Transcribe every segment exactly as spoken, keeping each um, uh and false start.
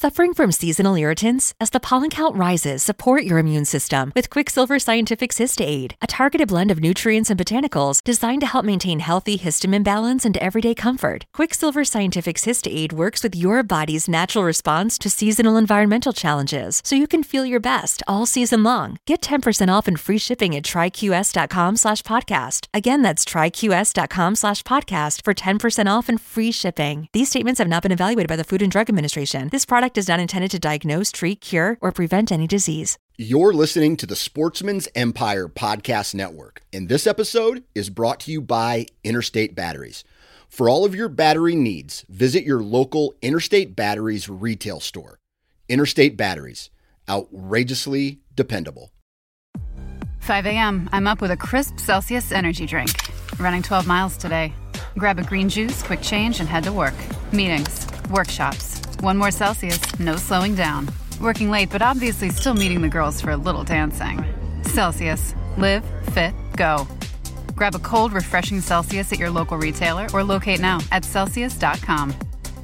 Suffering from seasonal irritants? As the pollen count rises, support your immune system with Quicksilver Scientific Cyst Aid, a targeted blend of nutrients and botanicals designed to help maintain healthy histamine balance and everyday comfort. Quicksilver Scientific Cyst Aid works with your body's natural response to seasonal environmental challenges, so you can feel your best all season long. Get ten percent off and free shipping at tryqs.com slash podcast. Again, that's tryqs.com slash podcast for ten percent off and free shipping. These statements have not been evaluated by the Food and Drug Administration. This product is not intended to diagnose, treat, cure, or prevent any disease. You're listening to the Sportsman's Empire Podcast Network, and this episode is brought to you by Interstate Batteries. For all of your battery needs, visit your local Interstate Batteries retail store. Interstate Batteries, outrageously dependable. five a.m., I'm up with a crisp Celsius energy drink. Running twelve miles today. Grab a green juice, quick change, and head to work. Meetings, workshops. One more Celsius, no slowing down. Working late, but obviously still meeting the girls for a little dancing. Celsius. Live, fit, go. Grab a cold, refreshing Celsius at your local retailer or locate now at Celsius dot com.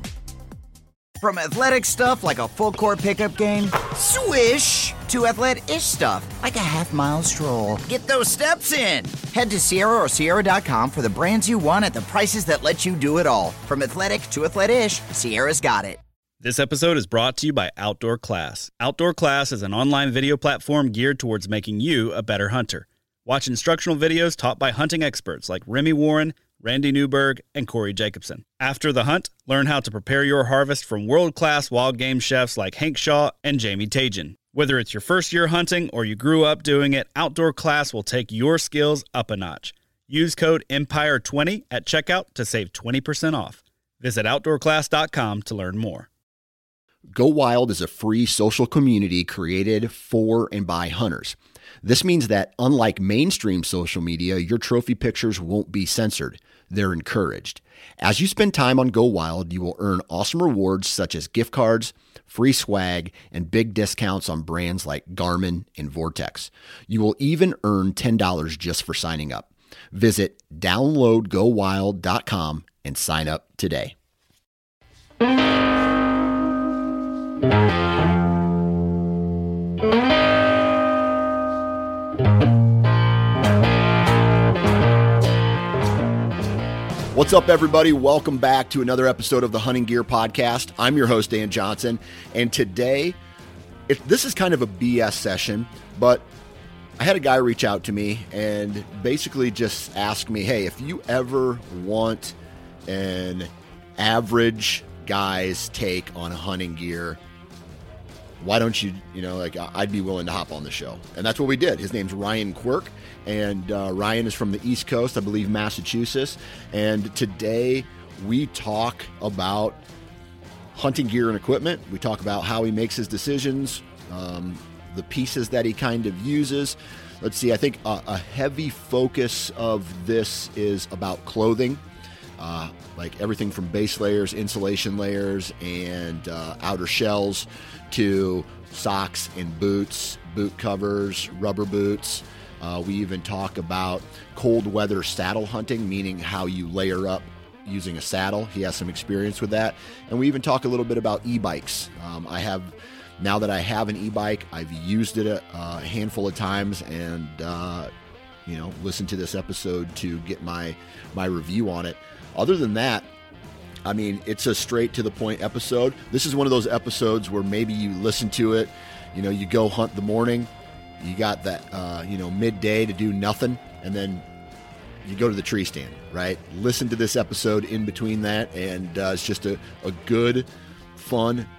From athletic stuff like a full court pickup game, swish, to athletic-ish stuff like a half mile stroll. Get those steps in. Head to Sierra or Sierra dot com for the brands you want at the prices that let you do it all. From athletic to athletic-ish, Sierra's got it. This episode is brought to you by Outdoor Class. Outdoor Class is an online video platform geared towards making you a better hunter. Watch instructional videos taught by hunting experts like Remy Warren, Randy Newberg, and Corey Jacobson. After the hunt, learn how to prepare your harvest from world-class wild game chefs like Hank Shaw and Jamie Tajan. Whether it's your first year hunting or you grew up doing it, Outdoor Class will take your skills up a notch. Use code Empire twenty at checkout to save twenty percent off. Visit outdoor class dot com to learn more. Go Wild is a free social community created for and by hunters. This means that unlike mainstream social media, your trophy pictures won't be censored. They're encouraged. As you spend time on Go Wild, you will earn awesome rewards such as gift cards, free swag, and big discounts on brands like Garmin and Vortex. You will even earn ten dollars just for signing up. Visit download go wild dot com and sign up today. What's up, everybody? Welcome back to another episode of the Hunting Gear Podcast. I'm your host, Dan Johnson, and today, it, this is kind of a B S session, but I had a guy reach out to me and basically just ask me, hey, if you ever want an average guy's take on hunting gear, why don't you, you know, like I'd be willing to hop on the show. And that's what we did. His name's Ryan Quirk, and uh, Ryan is from the East Coast, I believe Massachusetts. And today we talk about hunting gear and equipment. We talk about how he makes his decisions, um, the pieces that he kind of uses. Let's see, I think a, a heavy focus of this is about clothing. Uh, like everything from base layers, insulation layers, and uh, outer shells to socks and boots, boot covers, rubber boots. Uh, we even talk about cold weather saddle hunting, meaning how you layer up using a saddle. He has some experience with that. And we even talk a little bit about e-bikes. Um, I have, now that I have an e-bike, I've used it a, a handful of times and, uh, you know, listened to this episode to get my, my review on it. Other than that, I mean, it's a straight to the point episode. This is one of those episodes where maybe you listen to it, you know, you go hunt the morning, you got that, uh, you know, midday to do nothing, and then you go to the tree stand, right? Listen to this episode in between that, and uh, it's just a, a good, fun,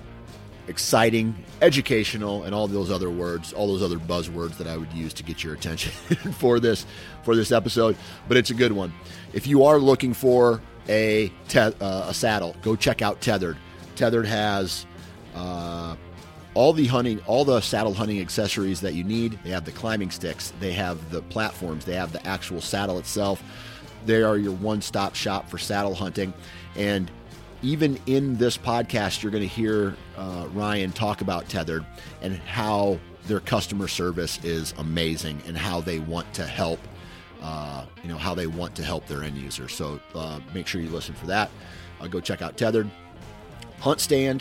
exciting, educational, and all those other words, all those other buzzwords that I would use to get your attention for this for this episode. But it's a good one. If you are looking for a te- uh, a saddle, go check out Tethered. Tethered has uh, all the hunting, all the saddle hunting accessories that you need. They have the climbing sticks, they have the platforms, they have the actual saddle itself. They are your one-stop shop for saddle hunting. And even in this podcast, you're going to hear uh, Ryan talk about Tethered and how their customer service is amazing and how they want to help, uh, you know, how they want to help their end user. So uh, make sure you listen for that. Uh, go check out Tethered. Hunt Stand.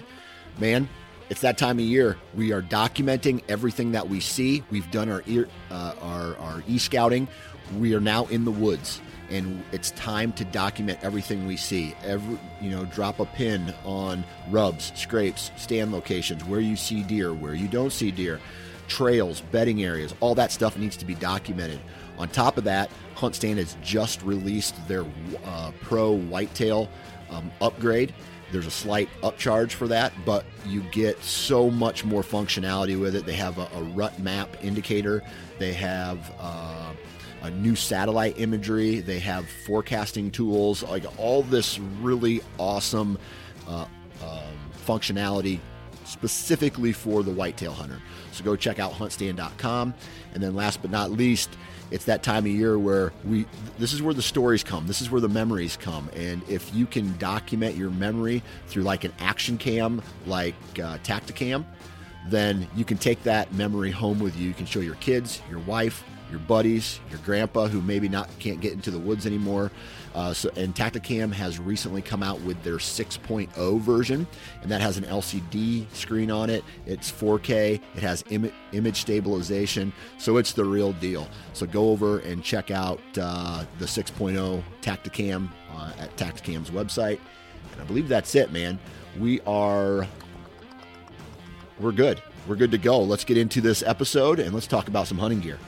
man, it's that time of year. We are documenting everything that we see. We've done our ear, uh, our, our e-scouting. We are now in the woods, and it's time to document everything we see. Every, you know, drop a pin on rubs, scrapes, stand locations, where you see deer, where you don't see deer, trails, bedding areas. All that stuff needs to be documented. On top of that, HuntStand has just released their uh, Pro Whitetail um, upgrade. There's a slight upcharge for that, but you get so much more functionality with it. They have a, a rut map indicator. They have uh, a new satellite imagery. They have forecasting tools, like all this really awesome uh, um, functionality specifically for the whitetail hunter. So go check out hunt stand dot com. And then last but not least, it's that time of year where we, this is where the stories come. This is where the memories come. And if you can document your memory through like an action cam, like uh, Tacticam, then you can take that memory home with you. You can show your kids, your wife, your buddies, your grandpa who maybe not can't get into the woods anymore. Uh, so, and Tacticam has recently come out with their six point oh version, and that has an L C D screen on it. It's four K. It has Im- image stabilization, so it's the real deal. So go over and check out uh, the six point oh Tacticam uh, at Tacticam's website. And I believe that's it, man. We are, we're good. We're good to go. Let's get into this episode, and let's talk about some hunting gear.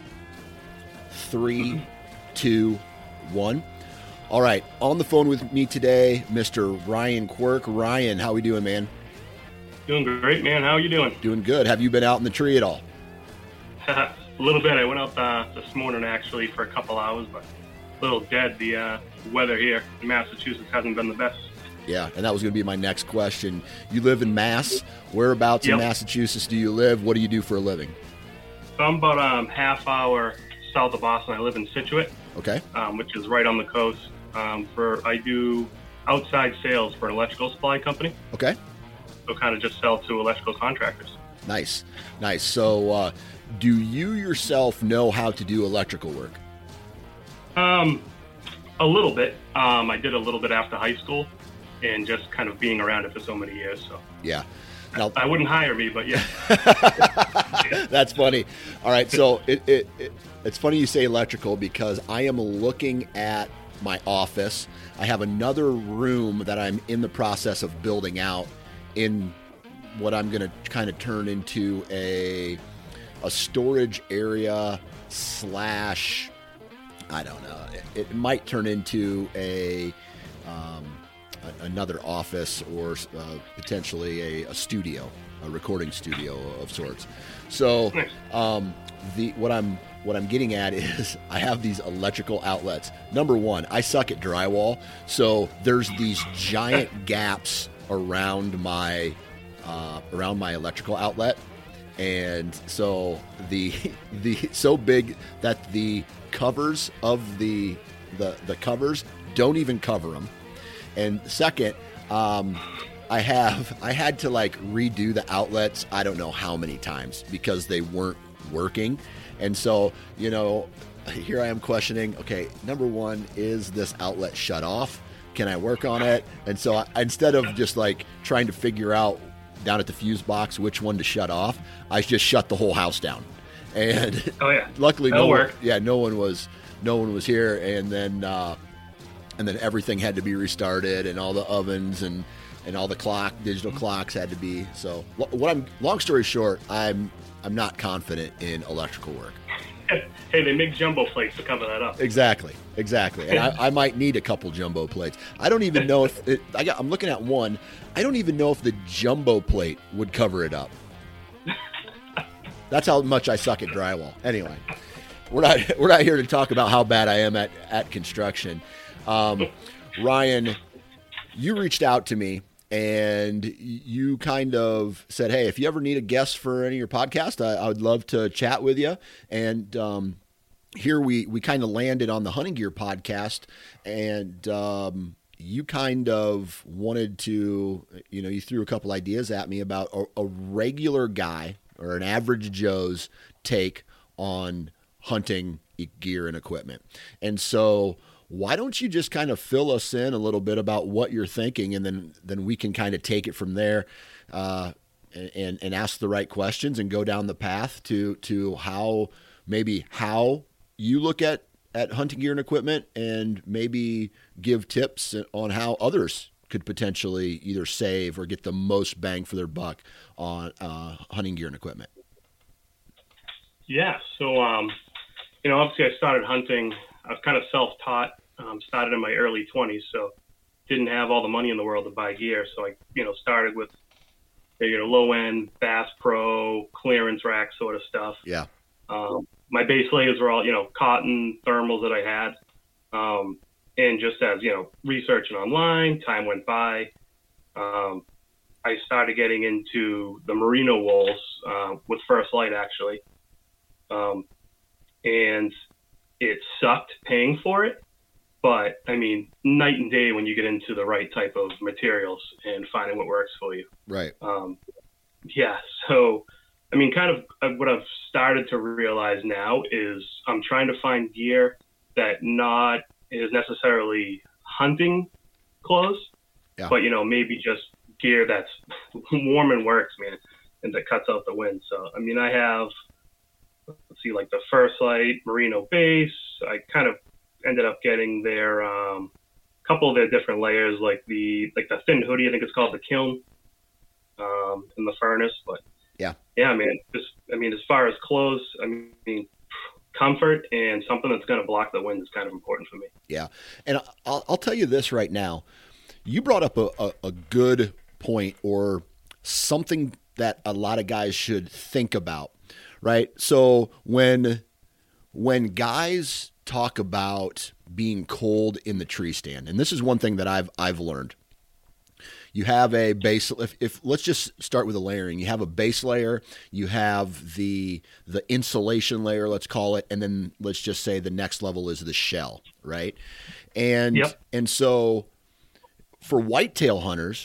Three, two, one. All right, on the phone with me today, Mister Ryan Quirk. Ryan, how we doing, man? Doing great, man. How are you doing? Doing good. Have you been out in the tree at all? A little bit. I went out uh, this morning, actually, for a couple hours, but a little dead. The uh, weather here in Massachusetts hasn't been the best. Yeah, and that was going to be my next question. You live in Mass. Whereabouts Yep. in Massachusetts do you live? What do you do for a living? So I'm about um, half hour south of Boston. I live in Scituate, Okay. um, which is right on the coast. Um, for I do outside sales for an electrical supply company, Okay. so kind of just sell to electrical contractors. Nice. Nice. So uh, do you yourself know how to do electrical work? Um, a little bit. Um, I did a little bit after high school, and just kind of being around it for so many years. So Yeah. Now, I wouldn't hire me, but yeah. that's funny. All right, so it, it, it it's funny you say electrical because I am looking at my office. I have another room that I'm in the process of building out in what I'm going to kind of turn into a a storage area slash, I don't know. It, it might turn into a um, a- another office or uh, potentially a, a studio, a recording studio of sorts. So um, the what I'm what I'm getting at is I have these electrical outlets. Number one, I suck at drywall, so there's these giant gaps around my uh, around my electrical outlet, and so the the so big that the covers of the the the covers don't even cover them. And second, um, I have I had to like redo the outlets I don't know how many times because they weren't working. And so, you know, here I am questioning, okay, number one, is this outlet shut off? Can I work on it? And so I, instead of just like trying to figure out down at the fuse box which one to shut off, I just shut the whole house down. And Oh yeah. luckily That'll no one, work. yeah, no one was no one was here, and then uh, and then everything had to be restarted, and all the ovens and and all the clock digital clocks had to be. So what I'm long story short, I'm I'm not confident in electrical work. Hey, they make jumbo plates to cover that up. Exactly, exactly. And I, I might need a couple jumbo plates. I don't even know if it, I got. I'm looking at one. I don't even know if the jumbo plate would cover it up. That's how much I suck at drywall. Anyway, we're not we're not here to talk about how bad I am at at construction. Um, Ryan, you reached out to me and you kind of said, hey, if you ever need a guest for any of your podcasts, I, I would love to chat with you. And um, here we, we kind of landed on the Hunting Gear podcast, and um, you kind of wanted to, you know, you threw a couple ideas at me about a, a regular guy or an average Joe's take on hunting gear and equipment. And so why don't you just kind of fill us in a little bit about what you're thinking, and then then we can kind of take it from there. uh, and, and ask the right questions and go down the path to, to how, maybe how you look at, at hunting gear and equipment, and maybe give tips on how others could potentially either save or get the most bang for their buck on uh, hunting gear and equipment. Yeah. So, um, you know, obviously I started hunting, I was kind of self-taught, um, started in my early twenties. So didn't have all the money in the world to buy gear. So I, you know, started with, you know, low end Bass Pro, clearance rack sort of stuff. Yeah. Um, my base layers were all, you know, cotton thermals that I had. Um, and just as, you know, researching online, time went by. Um, I started getting into the merino wools, uh, with First Light actually. Um, and it sucked paying for it, but I mean, night and day when you get into the right type of materials and finding what works for you. Right. Um, yeah. So, I mean, kind of what I've started to realize now is I'm trying to find gear that not is necessarily hunting clothes, yeah. but, you know, maybe just gear that's warm and works, man, and that cuts out the wind. So, I mean, I have, let's see, like the First Light merino base. I kind of ended up getting their um, couple of their different layers, like the like the thin hoodie. I think it's called the Kiln, um, in the furnace. But yeah, yeah, man. Just I mean, as far as clothes, I mean, comfort and something that's going to block the wind is kind of important for me. Yeah, and I'll I'll tell you this right now. You brought up a, a, a good point, or something that a lot of guys should think about. Right. So when when guys talk about being cold in the tree stand, and this is one thing that I've I've learned. You have a base. If, if let's just start with a layering. You have a base layer. You have the the insulation layer, let's call it, and then let's just say the next level is the shell, right? And yep. and so for whitetail hunters,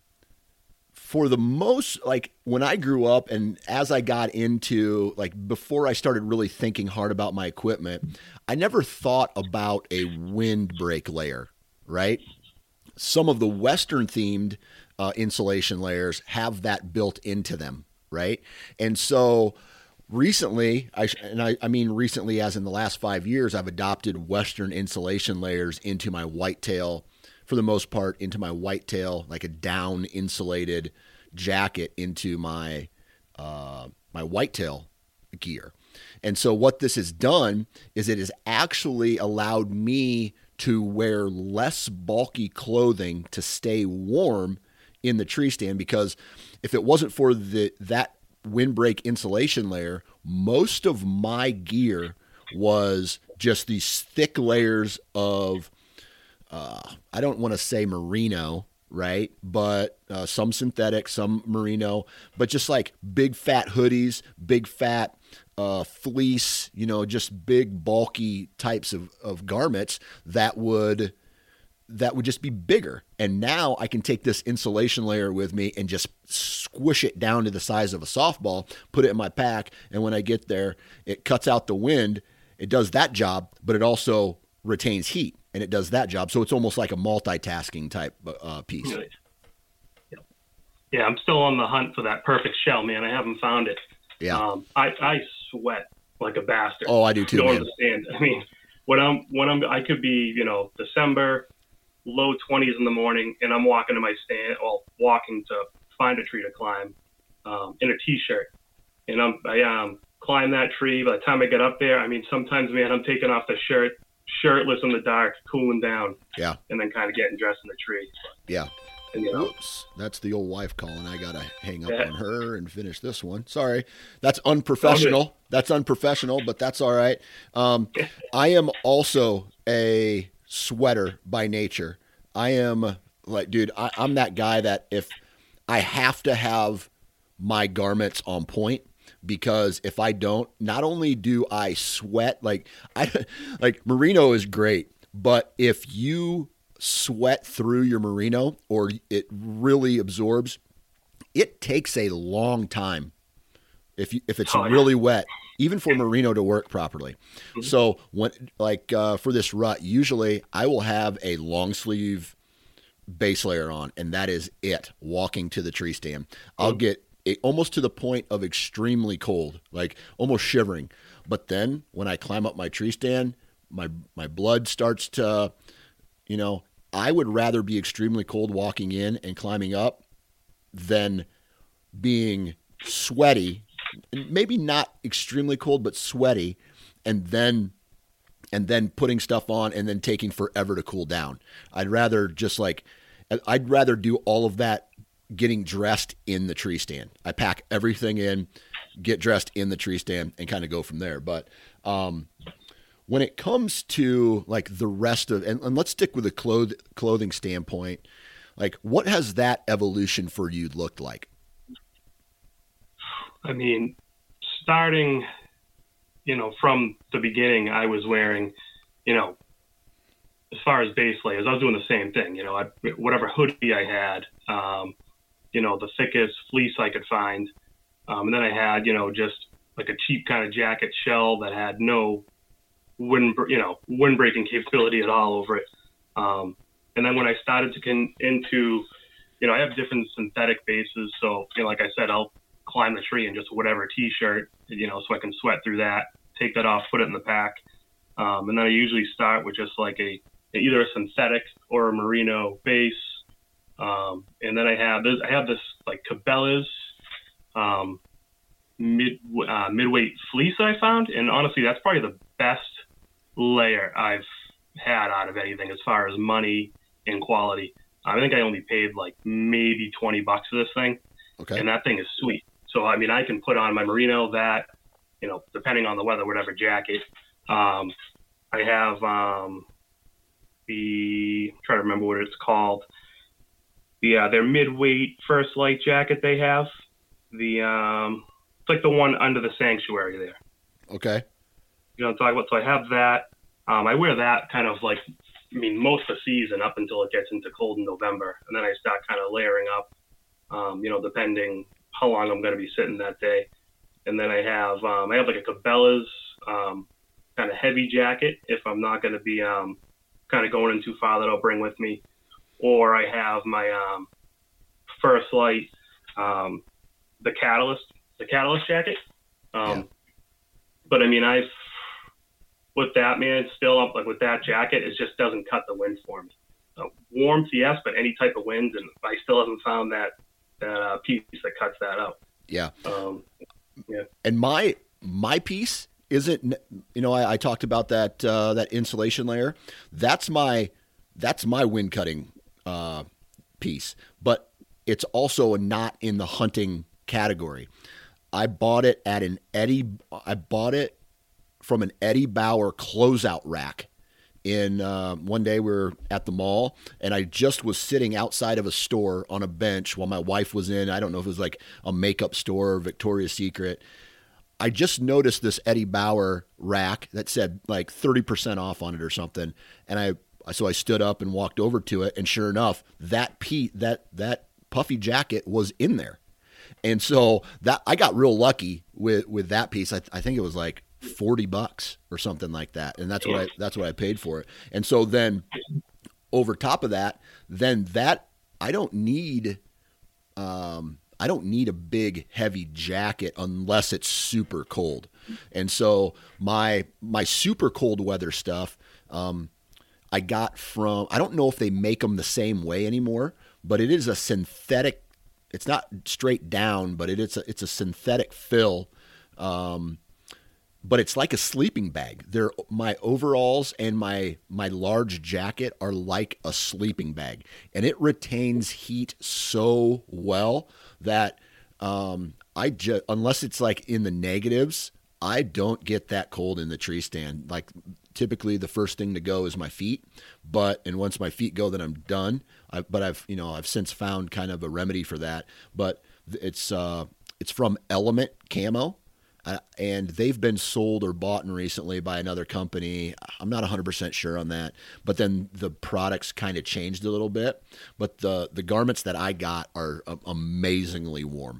for the most, like when I grew up and as I got into, like before I started really thinking hard about my equipment, I never thought about a windbreak layer, right? Some of the Western themed uh, insulation layers have that built into them, right? And so recently, I and I, I mean recently as in the last five years, I've adopted Western insulation layers into my whitetail, for the most part, into my whitetail, like a down insulated jacket into my uh, my whitetail gear. And so what this has done is it has actually allowed me to wear less bulky clothing to stay warm in the tree stand, because if it wasn't for the that windbreak insulation layer, most of my gear was just these thick layers of Uh, I don't want to say merino, right? But uh, some synthetic, some merino, but just like big fat hoodies, big fat uh, fleece, you know, just big bulky types of, of garments that would that would just be bigger. And now I can take this insulation layer with me and just squish it down to the size of a softball, put it in my pack, and when I get there, it cuts out the wind. It does that job, but it also retains heat. And it does that job. So it's almost like a multitasking type uh, piece. Right. Yeah. yeah, I'm still on the hunt for that perfect shell, man. I haven't found it. Yeah. Um, I, I sweat like a bastard. Oh, I do too, you don't man. understand. I mean, when I'm, when I'm, I could be, you know, December, low twenties in the morning, and I'm walking to my stand, or walking to find a tree to climb um, in a t-shirt. And I'm, I um, climb that tree. By the time I get up there, I mean, sometimes, man, I'm taking off the shirt, shirtless in the dark, cooling down. Yeah. And then kind of getting dressed in the tree. Yeah. And, you know, Whoops. That's the old wife calling. I got to hang up Yeah. on her and finish this one. Sorry. That's unprofessional. That's unprofessional, but that's all right. Um, I am also a sweater by nature. I am like, dude, I, I'm that guy that if I have to have my garments on point, because if I don't, not only do I sweat, like I like merino is great, but if you sweat through your merino or it really absorbs, it takes a long time if you, if it's Oh, yeah. really wet, even for merino to work properly. Mm-hmm. So when like uh, for this rut, usually I will have a long sleeve base layer on, and that is it. Walking to the tree stand, I'll get it almost to the point of extremely cold, like almost shivering. But then when I climb up my tree stand, my my blood starts to, you know, I would rather be extremely cold walking in and climbing up than being sweaty, maybe not extremely cold, but sweaty, and then and then putting stuff on and then taking forever to cool down. I'd rather just like, I'd rather do all of that getting dressed in the tree stand. I pack everything in, get dressed in the tree stand, and kind of go from there. But um, when it comes to like the rest of, and, and let's stick with the cloth, clothing standpoint, like what has that evolution for you looked like? I mean, starting, you know, from the beginning, I was wearing, you know, as far as base layers, I was doing the same thing. You know, I, whatever hoodie I had, um, you know, the thickest fleece I could find. Um, and then I had, you know, just like a cheap kind of jacket shell that had no wind, you know, windbreaking capability at all over it. Um, and then when I started to get into, you know, I have different synthetic bases. So, you know, like I said, I'll climb the tree in just whatever t-shirt, you know, so I can sweat through that, take that off, put it in the pack. Um, and then I usually start with just like a, either a synthetic or a merino base. Um, and then I have this, I have this like Cabela's, um, mid, uh, midweight fleece that I found. And honestly, that's probably the best layer I've had out of anything as far as money and quality. I think I only paid like maybe twenty bucks for this thing. Okay. And that thing is sweet. So, I mean, I can put on my merino, that, you know, depending on the weather, whatever jacket. Um, I have um, the, I'm trying to remember what it's called. The, uh, their midweight First Light jacket they have. The, um, it's like the one under the sanctuary there. Okay. You know what I'm talking about? So I have that. Um, I wear that kind of like, I mean, most of the season up until it gets into cold in November. And then I start kind of layering up, um, you know, depending how long I'm going to be sitting that day. And then I have, um, I have like a Cabela's um, kind of heavy jacket if I'm not going to be um, kind of going in too far, that I'll bring with me. Or I have my um, First Light, um, the Catalyst, the Catalyst jacket. Um, yeah. But I mean, I've, with that, man, still up like with that jacket, it just doesn't cut the wind for me. So warmth, yes, but any type of wind, and I still haven't found that that uh, piece that cuts that out. Yeah. Um, yeah. And my my piece isn't, you know, I, I talked about that uh, that insulation layer. That's my that's my wind cutting uh, piece, but it's also not in the hunting category. I bought it at an Eddie. I bought it from an Eddie Bauer closeout rack. In uh, one day we were at the mall, and I just was sitting outside of a store on a bench while my wife was in. I don't know if it was like a makeup store or Victoria's Secret. I just noticed this Eddie Bauer rack that said like thirty percent off on it or something, and I so I stood up and walked over to it, and sure enough, that pe- that that puffy jacket was in there. And so that I got real lucky with, with that piece. I, I think it was like forty bucks or something like that. And that's what I, that's what I paid for it. And so then over top of that, then that I don't need, um, I don't need a big heavy jacket unless it's super cold. And so my, my super cold weather stuff, um, I got from, I don't know if they make them the same way anymore, but it is a synthetic. It's not straight down, but it, it's a, it's a synthetic fill. Um, but it's like a sleeping bag. They're, my overalls and my, my large jacket are like a sleeping bag, and it retains heat so well that, um, I just, unless it's like in the negatives, I don't get that cold in the tree stand. Like typically the first thing to go is my feet, but, and once my feet go, then I'm done. I, but I've, you know, I've since found kind of a remedy for that, but it's, uh, it's from Element Camo. Uh, and they've been sold or bought in recently by another company. I'm not one hundred percent sure on that, but then the products kind of changed a little bit. But the, the garments that I got are uh, amazingly warm.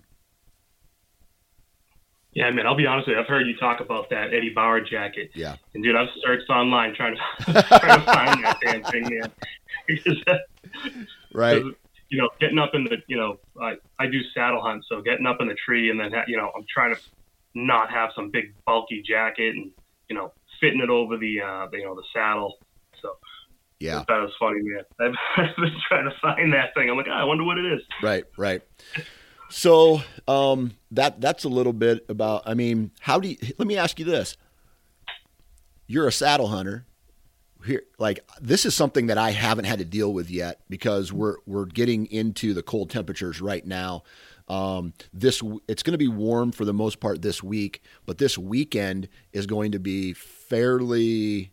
Yeah, man, I'll be honest with you. I've heard you talk about that Eddie Bauer jacket. Yeah. And, dude, I've searched online trying to, trying to find that damn thing, man. Right. You know, getting up in the, you know, I, I do saddle hunt. So getting up in the tree and then, ha- you know, I'm trying to not have some big bulky jacket and, you know, fitting it over the, uh, the, you know, the saddle. So yeah, that was funny, man. I've, I've been trying to find that thing. I'm like, oh, I wonder what it is. Right. Right. So um, that that's a little bit about, I mean, how do you, let me ask you this. You're a saddle hunter. Here, like this is something that I haven't had to deal with yet because we're we're getting into the cold temperatures right now. Um, this it's going to be warm for the most part this week, but this weekend is going to be fairly.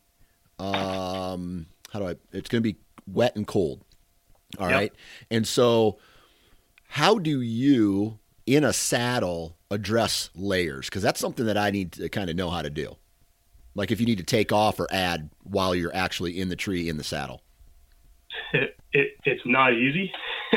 Um, how do I? It's going to be wet and cold. All yep. right, and so how do you in a saddle address layers? Because that's something that I need to kind of know how to do. Like if you need to take off or add while you're actually in the tree in the saddle. It, it it's not easy.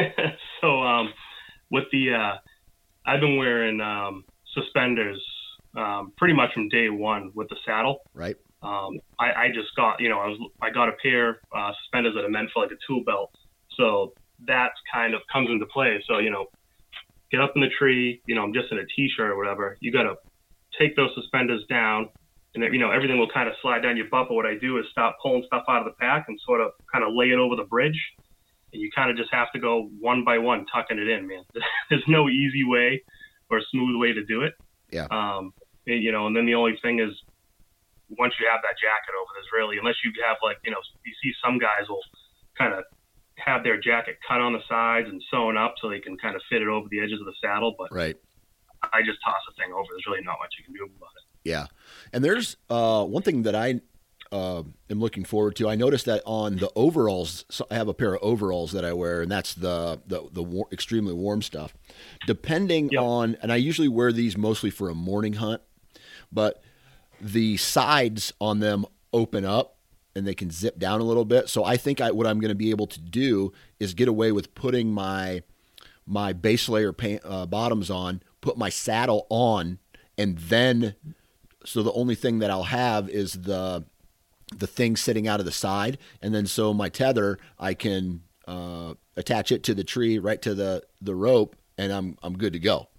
so um, with the, uh, I've been wearing um, suspenders um, pretty much from day one with the saddle. Right. Um, I, I just got, you know, I was I got a pair uh, suspenders that are meant for like a tool belt. So that kind of comes into play. So, you know, get up in the tree, you know, I'm just in a t-shirt or whatever. You got to take those suspenders down. And, you know, everything will kind of slide down your butt. But what I do is stop pulling stuff out of the pack and sort of kind of lay it over the bridge. And you kind of just have to go one by one, tucking it in, man. There's no easy way or smooth way to do it. Yeah. Um, and, you know, and then the only thing is once you have that jacket over, there's really, unless you have like, you know, you see some guys will kind of have their jacket cut on the sides and sewn up so they can kind of fit it over the edges of the saddle. But right. I just toss the thing over. There's really not much you can do about it. Yeah. And there's uh, one thing that I uh, am looking forward to. I noticed that on the overalls, so I have a pair of overalls that I wear, and that's the the, the war, extremely warm stuff. Depending yep. on, and I usually wear these mostly for a morning hunt, but the sides on them open up and they can zip down a little bit. So I think I, what I'm going to be able to do is get away with putting my my base layer pant, uh, bottoms on, put my saddle on, and then so the only thing that I'll have is the the thing sitting out of the side, and then so my tether I can uh, attach it to the tree, right to the, the rope, and I'm I'm good to go.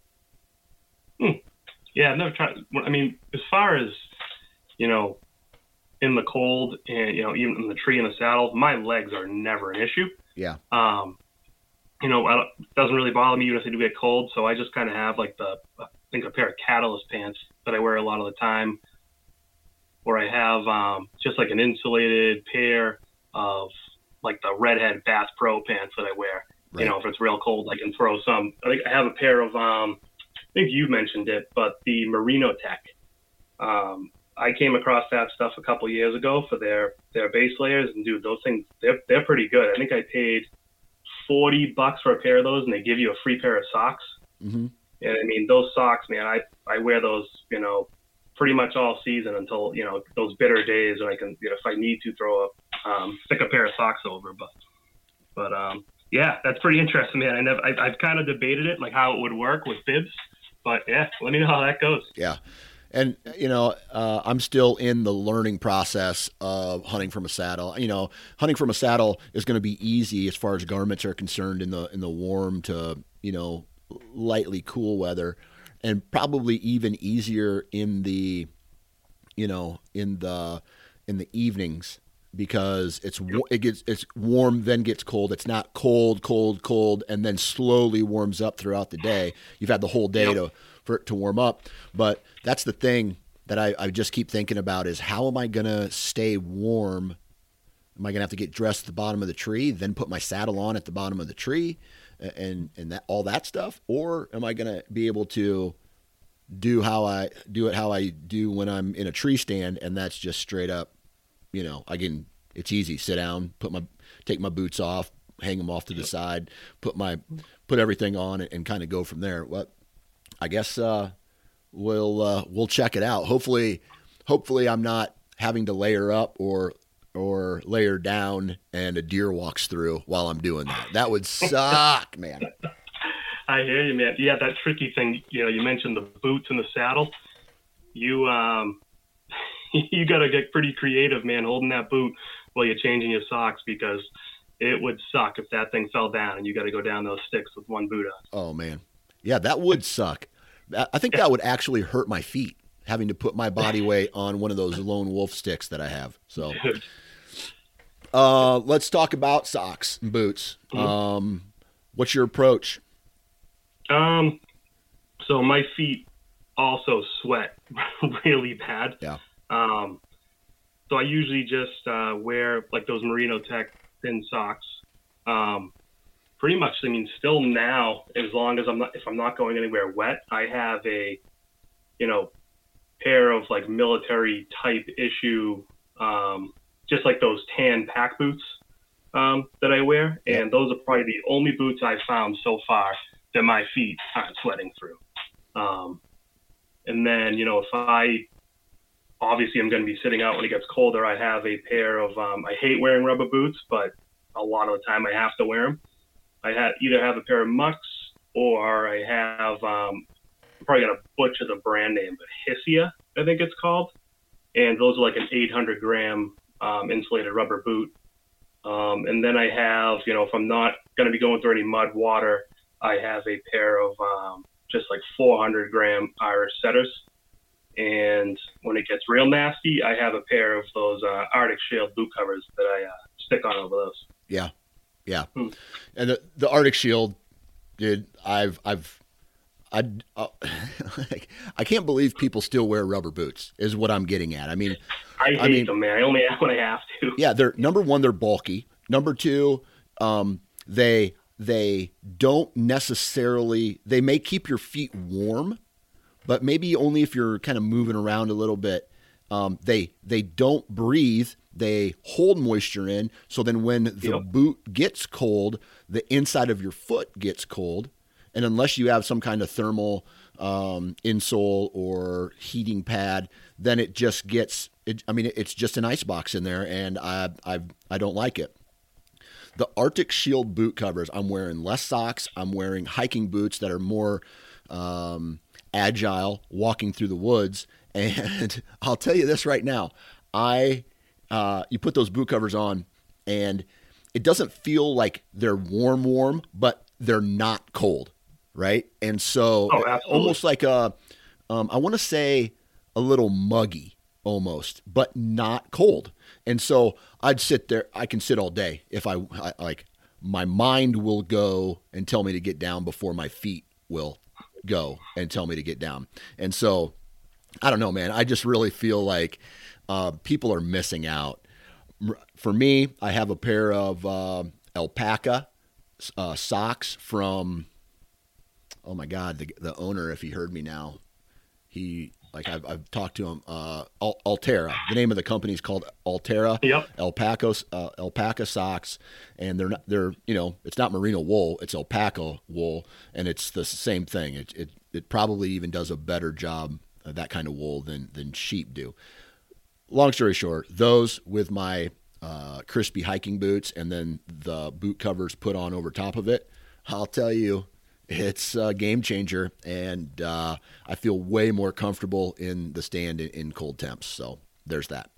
Hmm. Yeah, I've never tried. I mean, as far as you know, in the cold and you know even in the tree in the saddle, my legs are never an issue. Yeah. Um, you know, I don't, it doesn't really bother me even if they do get cold. So I just kind of have like the I think a pair of Catalyst pants that I wear a lot of the time, or I have um, just like an insulated pair of like the Redhead Bass Pro pants that I wear. Right. You know, if it's real cold, I can throw some. I think I have a pair of, um, I think you mentioned it, but the Merino Tech. Um, I came across that stuff a couple years ago for their, their base layers, and dude, those things, they're, they're pretty good. I think I paid forty bucks for a pair of those, and they give you a free pair of socks. Mm-hmm. And I mean, those socks, man, I, I wear those, you know, pretty much all season until, you know, those bitter days when I can, you know, if I need to throw a, um, stick a pair of socks over. But, but, um, yeah, that's pretty interesting, man. I never, I, I've kind of debated it, like how it would work with bibs, but yeah, let me know how that goes. Yeah. And, you know, uh, I'm still in the learning process of hunting from a saddle. You know, hunting from a saddle is going to be easy as far as garments are concerned in the, in the warm to, you know, lightly cool weather, and probably even easier in the, you know, in the, in the evenings because it's, it gets, it's warm, then gets cold. It's not cold, cold, cold, and then slowly warms up throughout the day. You've had the whole day yep. to, for it to warm up. But that's the thing that I, I just keep thinking about is how am I going to stay warm? Am I going to have to get dressed at the bottom of the tree, then put my saddle on at the bottom of the tree? and and that all that stuff, or am I going to be able to do how I do it how I do when I'm in a tree stand, and that's just straight up, you know, I can, it's easy, sit down, put my take my boots off, hang them off to the side, put my put everything on and, and kind of go from there. What I guess uh, we'll uh, we'll check it out. Hopefully, hopefully I'm not having to layer up or or layer down and a deer walks through while I'm doing that. That would suck, man. I hear you, man. Yeah, that tricky thing, you know, you mentioned the boots and the saddle. You um, you got to get pretty creative, man, holding that boot while you're changing your socks, because it would suck if that thing fell down and you got to go down those sticks with one boot on. Oh man. Yeah, that would suck. I think that would actually hurt my feet, having to put my body weight on one of those lone wolf sticks that I have. So, uh, let's talk about socks and boots. Mm-hmm. Um, what's your approach? Um, so my feet also sweat really bad. Yeah. Um, so I usually just uh, wear like those Merino Tech thin socks. Um, pretty much, I mean, still now, as long as I'm not, if I'm not going anywhere wet, I have a, you know, pair of like military type issue, um, just like those tan pack boots um, that I wear. And those are probably the only boots I've found so far that my feet aren't sweating through. Um, and then, you know, if I, obviously I'm going to be sitting out when it gets colder, I have a pair of, um, I hate wearing rubber boots, but a lot of the time I have to wear them. I have either have a pair of Mucks or I have, um, I'm probably going to butcher the brand name, but Hissia, I think it's called. And those are like an eight hundred gram um, insulated rubber boot. Um, and then I have, you know, if I'm not going to be going through any mud water, I have a pair of um, just like four hundred gram Irish setters. And when it gets real nasty, I have a pair of those uh, Arctic Shield boot covers that I uh, stick on over those. Yeah. Yeah. Hmm. And the, the Arctic Shield, dude, I've, I've, I, uh, I can't believe people still wear rubber boots is what I'm getting at. I mean, I hate I mean, them, man. I only have when I have to. Yeah. They're number one, they're bulky. Number two, um, they, they don't necessarily, they may keep your feet warm, but maybe only if you're kind of moving around a little bit. Um, they, they don't breathe. They hold moisture in. So then when the Yep. boot gets cold, the inside of your foot gets cold. And unless you have some kind of thermal um, insole or heating pad, then it just gets, it, I mean, it's just an ice box in there, and I, I, I don't like it. The Arctic Shield boot covers, I'm wearing less socks. I'm wearing hiking boots that are more um, agile, walking through the woods. And I'll tell you this right now, I, uh, you put those boot covers on, and it doesn't feel like they're warm, warm, but they're not cold, right? And so Oh, absolutely. almost like a, um, I want to say a little muggy almost, but not cold. And so I'd sit there, I can sit all day if I, I like, my mind will go and tell me to get down before my feet will go and tell me to get down. And so I don't know, man. I just really feel like uh, people are missing out. For me, I have a pair of uh, alpaca uh, socks from, oh my God, the, the owner, if he heard me now, he, like I've, I've talked to him, uh, Al- Altera. The name of the company is called Altera. Yep. Alpaca, uh, alpaca socks, and they're not, they're, you know, it's not merino wool, it's alpaca wool, and it's the same thing. It, it, it probably even does a better job of that kind of wool than, than sheep do. Long story short, those with my uh, crispy hiking boots and then the boot covers put on over top of it, I'll tell you, it's a game changer, and uh, I feel way more comfortable in the stand in, in cold temps. So there's that.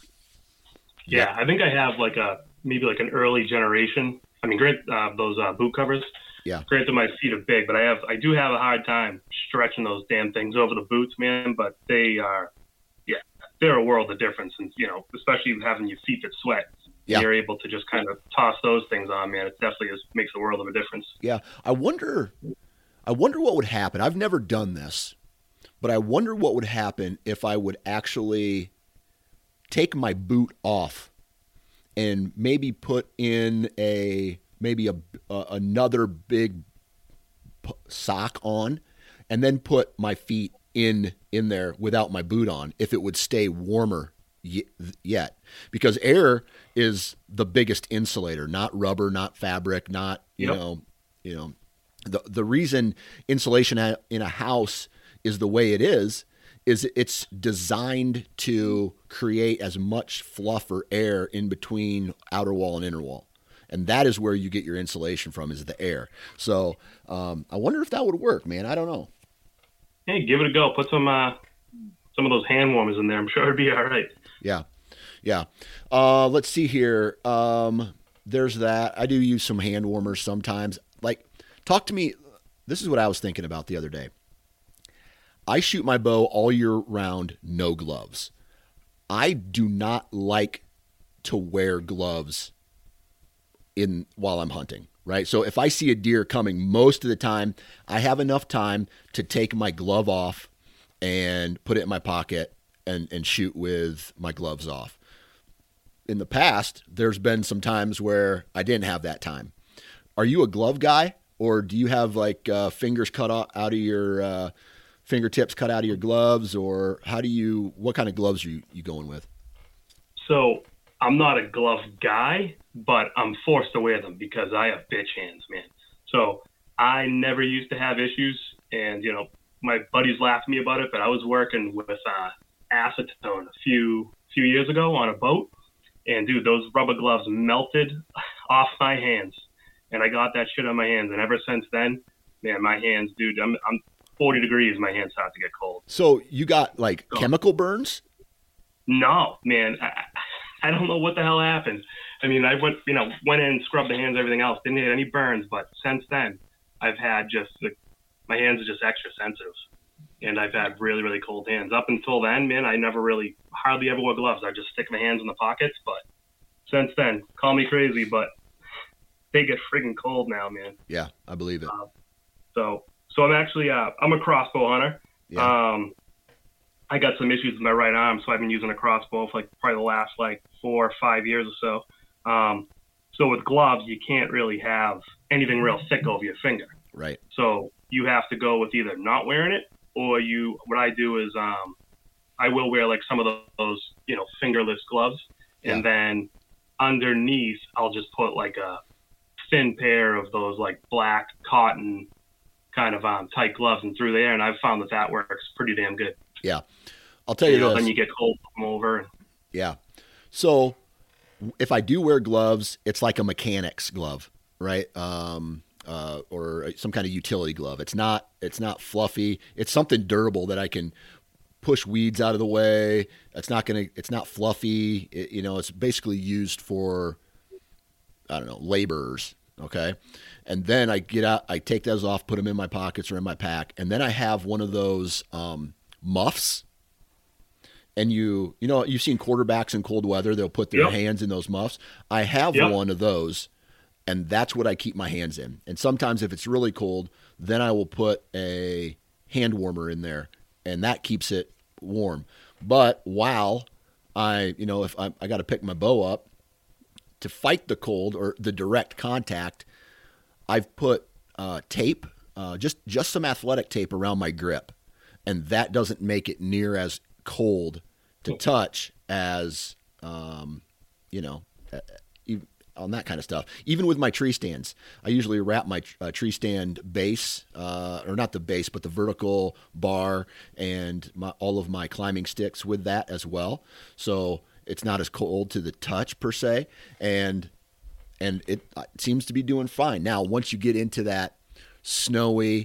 Yeah, Yeah. I think I have like a maybe like an early generation. I mean, great uh, those uh, boot covers. Yeah. Granted, my feet are big, but I have I do have a hard time stretching those damn things over the boots, man. But they are, yeah, they're a world of difference, and you know, especially having your feet that sweat. Yeah. You're able to just kind of toss those things on, man. It definitely is, makes a world of a difference. Yeah. I wonder, I wonder what would happen. I've never done this, but I wonder what would happen if I would actually take my boot off and maybe put in a, maybe a, a another big p- sock on, and then put my feet in, in there without my boot on, if it would stay warmer yet, because air is the biggest insulator, not rubber, not fabric, not, you Yep. know, you know, the, the reason insulation in a house is the way it is, is it's designed to create as much fluff or air in between outer wall and inner wall. And that is where you get your insulation from, is the air. So um, I wonder if that would work, man. I don't know. Hey, give it a go. Put some uh, some of those hand warmers in there. I'm sure it'd be all right. Yeah. Yeah. Uh, let's see here. Um, there's that. I do use some hand warmers sometimes. Like, talk to me. This is what I was thinking about the other day. I shoot my bow all year round, no gloves. I do not like to wear gloves in while I'm hunting, right? So if I see a deer coming, most of the time, I have enough time to take my glove off and put it in my pocket and, and shoot with my gloves off. In the past, there's been some times where I didn't have that time. Are you a glove guy, or do you have like uh, fingers cut out of your uh, fingertips cut out of your gloves, or how do you? What kind of gloves are you, you going with? So I'm not a glove guy, but I'm forced to wear them because I have bitch hands, man. So I never used to have issues, and you know my buddies laughed at me about it, but I was working with uh, acetone a few few years ago on a boat. And dude, those rubber gloves melted off my hands, and I got that shit on my hands. And ever since then, man, my hands, dude, I'm I'm forty degrees. My hands start to get cold. So you got like so, chemical burns? No, man, I, I don't know what the hell happened. I mean, I went, you know, went in, scrubbed the hands, everything else. Didn't get any burns, but since then, I've had just the, my hands are just extra sensitive. And I've had really, really cold hands. Up until then, man, I never really, hardly ever wore gloves. I just stick my hands in the pockets. But since then, call me crazy, but they get friggin' cold now, man. Yeah, I believe it. Uh, so, so I'm actually, uh, I'm a crossbow hunter. Yeah. Um, I got some issues with my right arm, so I've been using a crossbow for like probably the last like four or five years or so. Um, so with gloves, you can't really have anything real thick over your finger. Right. So you have to go with either not wearing it, or you, what I do is, um, I will wear like some of those, you know, fingerless gloves. Yeah. And then underneath, I'll just put like a thin pair of those like black cotton kind of um, tight gloves and through there. And I've found that that works pretty damn good. Yeah. I'll tell you, you know, this. Then you get cold from over. Yeah. So if I do wear gloves, it's like a mechanic's glove, right? Um, Uh, or some kind of utility glove. It's not, it's not fluffy. It's something durable that I can push weeds out of the way. It's not going to, it's not fluffy. It, you know, it's basically used for, I don't know, laborers. Okay. And then I get out, I take those off, put them in my pockets or in my pack. And then I have one of those um, muffs. And you, you know, you've seen quarterbacks in cold weather. They'll put their yep. hands in those muffs. I have yep. one of those. And that's what I keep my hands in. And sometimes if it's really cold, then I will put a hand warmer in there, and that keeps it warm. But while I, you know, if I, I got to pick my bow up to fight the cold or the direct contact, I've put uh, tape, uh, just just some athletic tape around my grip, and that doesn't make it near as cold to touch as, um, you know. Even, on that kind of stuff. Even with my tree stands, I usually wrap my uh, tree stand base, uh, or not the base, but the vertical bar and my, all of my climbing sticks with that as well. So it's not as cold to the touch per se. And, and it, it seems to be doing fine. Now, once you get into that snowy,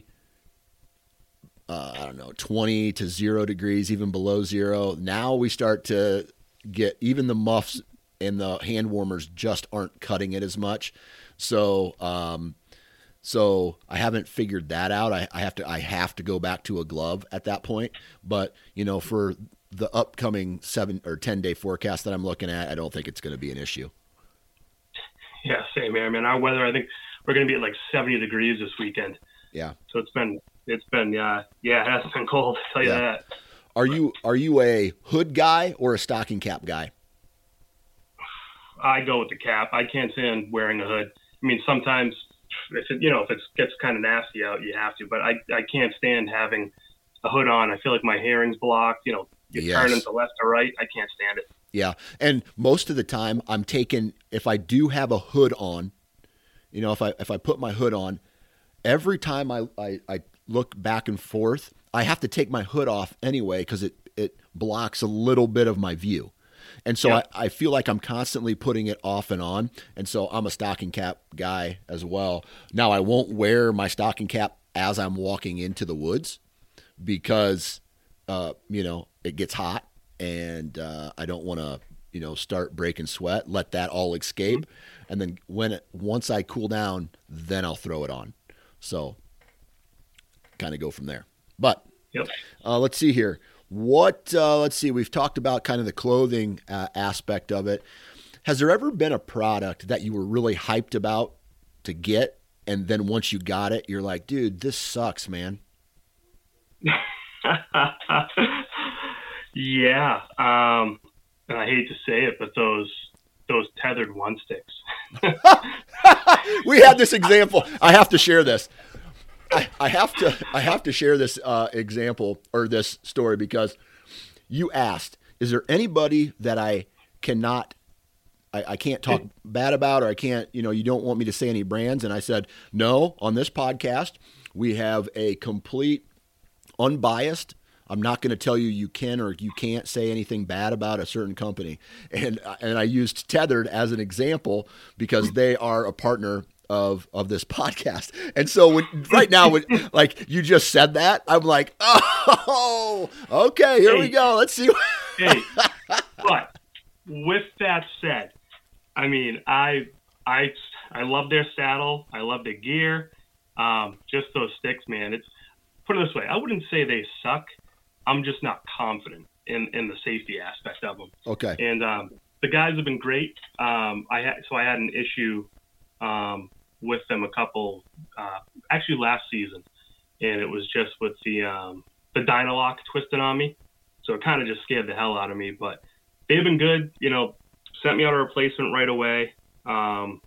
uh, I don't know, twenty to zero degrees, even below zero, now we start to get even the muffs and the hand warmers just aren't cutting it as much. So, um, so I haven't figured that out. I, I have to, I have to go back to a glove at that point. But, you know, for the upcoming seven or ten day forecast that I'm looking at, I don't think it's going to be an issue. Yeah, same here, man. Our weather, I think we're going to be at like seventy degrees this weekend. Yeah. So it's been, it's been, yeah, yeah, it has been cold. I'll tell you Yeah. that. Are you, are you a hood guy or a stocking cap guy? I go with the cap. I can't stand wearing a hood. I mean, sometimes if it, you know, if it gets kind of nasty out, you have to, but I, I can't stand having a hood on. I feel like my hearing's blocked, you know, you Yes. turn into left or right. I can't stand it. Yeah. And most of the time I'm taking, if I do have a hood on, you know, if I, if I put my hood on, every time I, I, I look back and forth, I have to take my hood off anyway, cause it, it blocks a little bit of my view. And so Yep. I, I feel like I'm constantly putting it off and on. And so I'm a stocking cap guy as well. Now I won't wear my stocking cap as I'm walking into the woods because, uh, you know, it gets hot and uh, I don't want to you know, start breaking sweat, let that all escape. Mm-hmm. And then when it, once I cool down, then I'll throw it on. So kind of go from there. But yep. uh, let's see here. What, uh, let's see, we've talked about kind of the clothing uh, aspect of it. Has there ever been a product that you were really hyped about to get, and then once you got it, you're like, dude, this sucks, man? Yeah. Um, and I hate to say it, but those those tethered one sticks. We had this example. I have to share this. I, I have to I have to share this uh, example or this story because you asked, is there anybody that I cannot I, I can't talk bad about, or I can't, you know, you don't want me to say any brands? And I said, no, on this podcast, we have a complete unbiased, I'm not going to tell you you can or you can't say anything bad about a certain company. And and I used Tethered as an example because they are a partner of of this podcast. And so when, right now, when, like you just said that, I'm like, oh, okay, here hey, we go. Let's see. Hey, but with that said, I mean, I I I love their saddle. I love their gear. Um, just those sticks, man. It's put it this way. I wouldn't say they suck. I'm just not confident in, in the safety aspect of them. Okay. And um, the guys have been great. Um, I had so I had an issue um, with them a couple, uh, actually last season, and it was just with the um, the Dynalock twisted on me, so it kind of just scared the hell out of me. But they've been good. You know, sent me out a replacement right away. Um,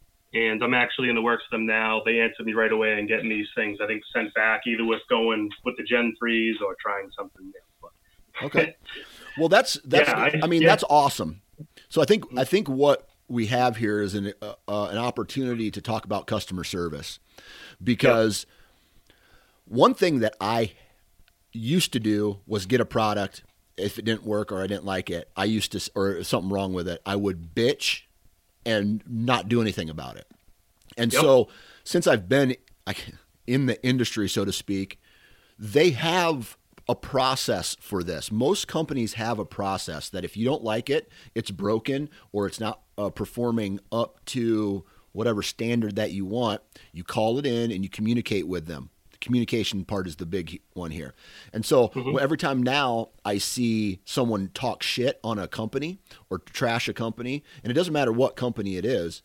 And I'm actually in the works with them now. They answered me right away and getting these things, I think, sent back either with going with the Gen threes or trying something new. But. Okay. Well, that's, that's, yeah, I, I mean, yeah. that's awesome. So I think, I think what we have here is an, uh, uh, an opportunity to talk about customer service, because yep. one thing that I used to do was get a product. If it didn't work or I didn't like it, I used to, or something wrong with it, I would bitch and not do anything about it. And yep. so since I've been in the industry, so to speak, they have a process for this. Most companies have a process that if you don't like it, it's broken or it's not uh, performing up to whatever standard that you want, you call it in and you communicate with them. The communication part is the big one here. And so mm-hmm. every time now I see someone talk shit on a company or trash a company, and it doesn't matter what company it is,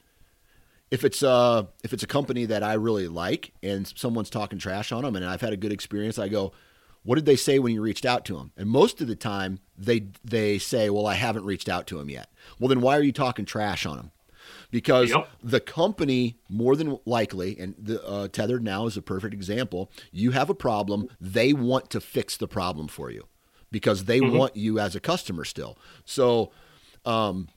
if it's a, if it's a company that I really like and someone's talking trash on them and I've had a good experience, I go, what did they say when you reached out to them? And most of the time they they say, well, I haven't reached out to them yet. Well, then why are you talking trash on them? Because yep. the company, more than likely, and the uh, Tethered now is a perfect example, you have a problem, they want to fix the problem for you because they mm-hmm. want you as a customer still. So um,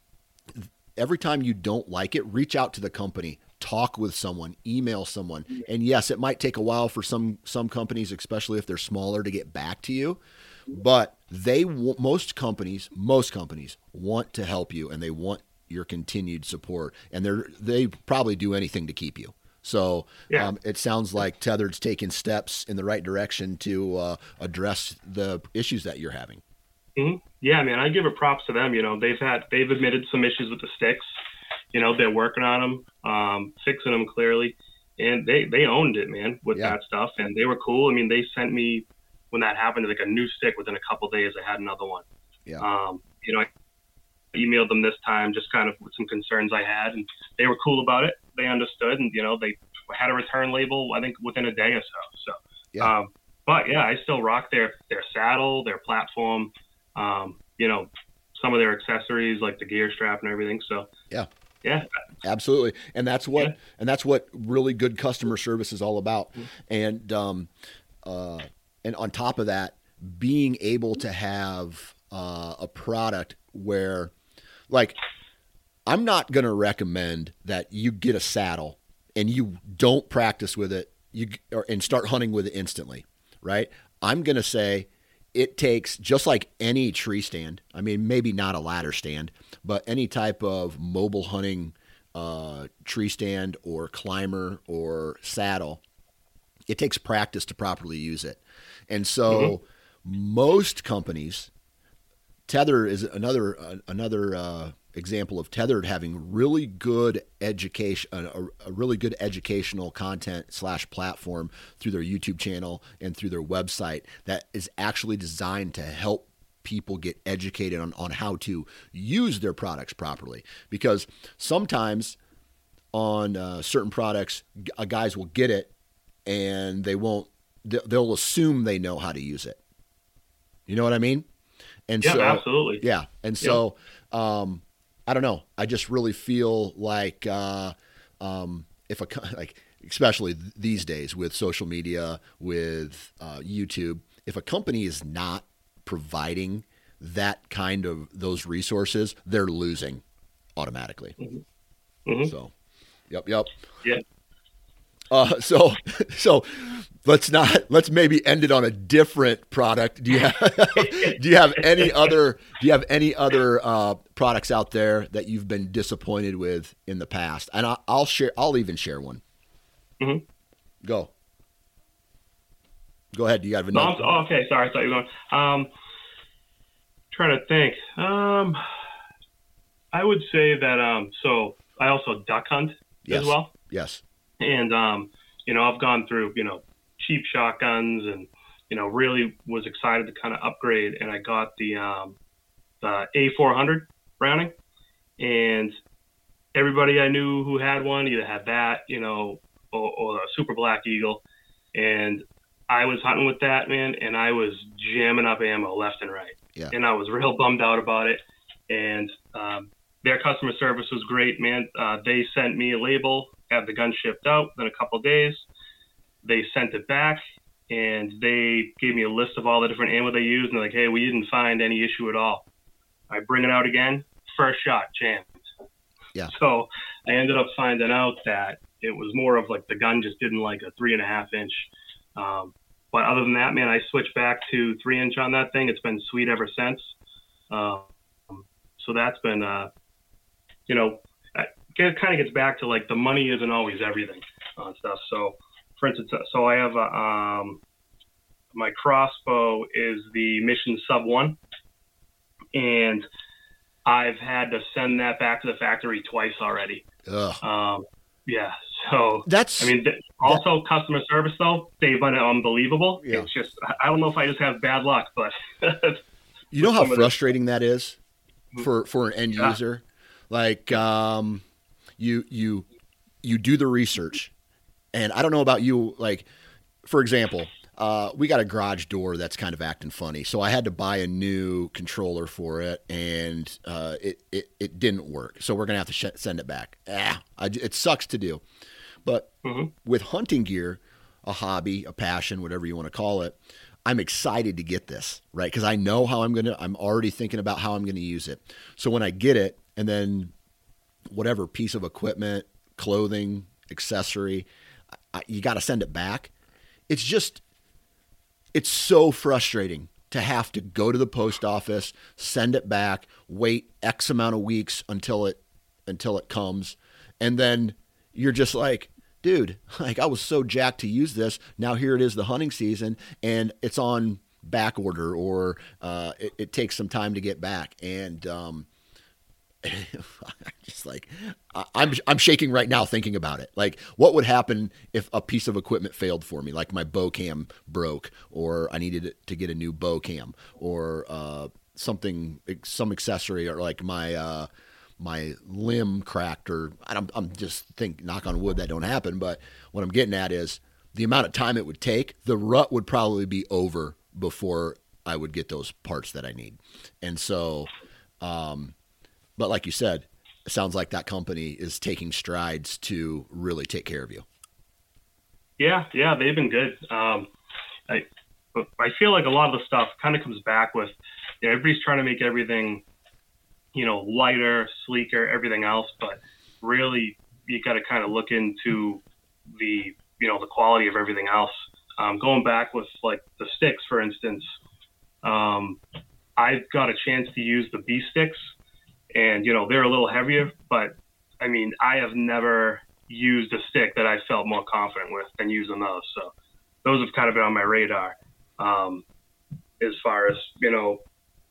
every time you don't like it, reach out to the company, talk with someone, email someone. And yes, it might take a while for some some companies, especially if they're smaller, to get back to you. But they most companies, most companies want to help you, and they want your continued support, and they're they probably do anything to keep you. So yeah. um, it sounds like Tethered's taking steps in the right direction to uh, address the issues that you're having. Mm-hmm. Yeah, man, I give it props to them. You know, they've had they've admitted some issues with the sticks. You know, they're working on them, um, fixing them clearly, and they they owned it, man, with yeah. that stuff, and they were cool. I mean, they sent me when that happened like a new stick within a couple of days. I had another one. Yeah. Um, you know, I emailed them this time just kind of with some concerns I had, and they were cool about it. They understood, and you know, they had a return label I think within a day or so. So, yeah. Um, but yeah, I still rock their their saddle, their platform, um, you know, some of their accessories like the gear strap and everything. So yeah. Yeah, absolutely. And that's what, yeah. and that's what really good customer service is all about. Mm-hmm. And, um, uh, and on top of that, being able to have, uh, a product where like, I'm not going to recommend that you get a saddle and you don't practice with it, you or, and start hunting with it instantly. Right. I'm going to say it takes, just like any tree stand, I mean, maybe not a ladder stand, but any type of mobile hunting uh, tree stand or climber or saddle, it takes practice to properly use it. And so mm-hmm. most companies Tether is another uh, another uh, example of Tethered having really good education, a, a really good educational content slash platform through their YouTube channel and through their website that is actually designed to help people get educated on, on how to use their products properly. Because sometimes on uh, certain products, uh, guys will get it and they won't, they'll assume they know how to use it. You know what I mean? And yeah, so, absolutely. Yeah. And so, yeah. um, I don't know. I just really feel like, uh, um, if a, like, especially these days with social media, with uh, YouTube, if a company is not providing that kind of those resources, they're losing automatically. Mm-hmm. Mm-hmm. So, yep, yep. Yeah. Uh, so, so let's not, let's maybe end it on a different product. Do you have, do you have any other, do you have any other, uh, products out there that you've been disappointed with in the past? And I, I'll share, I'll even share one. Mm-hmm. Go. Go ahead. Do you have no, another? oh, okay. Sorry. I thought you were going, um, trying to think. Um, I would say that, um, so I also duck hunt yes. as well. Yes. And, um, you know, I've gone through, you know, cheap shotguns and, you know, really was excited to kind of upgrade. And I got the, um, the A four hundred Browning, and everybody I knew who had one either had that, you know, or, or a Super Black Eagle. And I was hunting with that, man, and I was jamming up ammo left and right. Yeah. And I was real bummed out about it. And, um, their customer service was great, man. Uh, they sent me a label, had the gun shipped out in a couple of days. They sent it back, and they gave me a list of all the different ammo they used, and they're like, hey, we didn't find any issue at all. I bring it out again, first shot, jammed. Yeah. So I ended up finding out that it was more of like the gun just didn't like a three and a half inch. Um, but other than that, man, I switched back to three inch on that thing. It's been sweet ever since. Um, so that's been, uh, you know, it kind of gets back to like the money isn't always everything on stuff. So for instance, so I have a, um, my crossbow is the Mission Sub One, and I've had to send that back to the factory twice already. Ugh. Um, yeah. So that's, I mean, th- also that, customer service though, they've been unbelievable. Yeah. It's just, I don't know if I just have bad luck, but you know how frustrating that is for, for an end yeah. user. Like, um, you, you, you do the research, and I don't know about you. Like, for example, uh, we got a garage door that's kind of acting funny. So I had to buy a new controller for it, and, uh, it, it, it didn't work. So we're going to have to sh- send it back. Ah, I, it sucks to do, but mm-hmm. with hunting gear, a hobby, a passion, whatever you want to call it, I'm excited to get this, right? Cause I know how I'm going to, I'm already thinking about how I'm going to use it. So when I get it, and then whatever piece of equipment, clothing, accessory, I, you got to send it back. It's just, it's so frustrating to have to go to the post office, send it back, wait X amount of weeks until it, until it comes. And then you're just like, dude, like I was so jacked to use this. Now here it is, the hunting season, and it's on back order, or uh, it, it takes some time to get back. And, um, just like I'm I'm shaking right now thinking about it. Like, what would happen if a piece of equipment failed for me? Like my bow cam broke, or I needed to get a new bow cam, or uh, something, some accessory, or like my uh, my limb cracked, or I'm I'm just think knock on wood that don't happen. But what I'm getting at is the amount of time it would take. The rut would probably be over before I would get those parts that I need, and so. Um, But like you said, it sounds like that company is taking strides to really take care of you. Yeah, yeah, they've been good. Um, I, I feel like a lot of the stuff kind of comes back with, you know, everybody's trying to make everything, you know, lighter, sleeker, everything else. But really, you got to kind of look into the, you know, the quality of everything else. Um, going back with like the sticks, for instance, um, I've got a chance to use the B sticks. And, you know, they're a little heavier, but I mean, I have never used a stick that I felt more confident with than using those. So those have kind of been on my radar. Um, as far as, you know,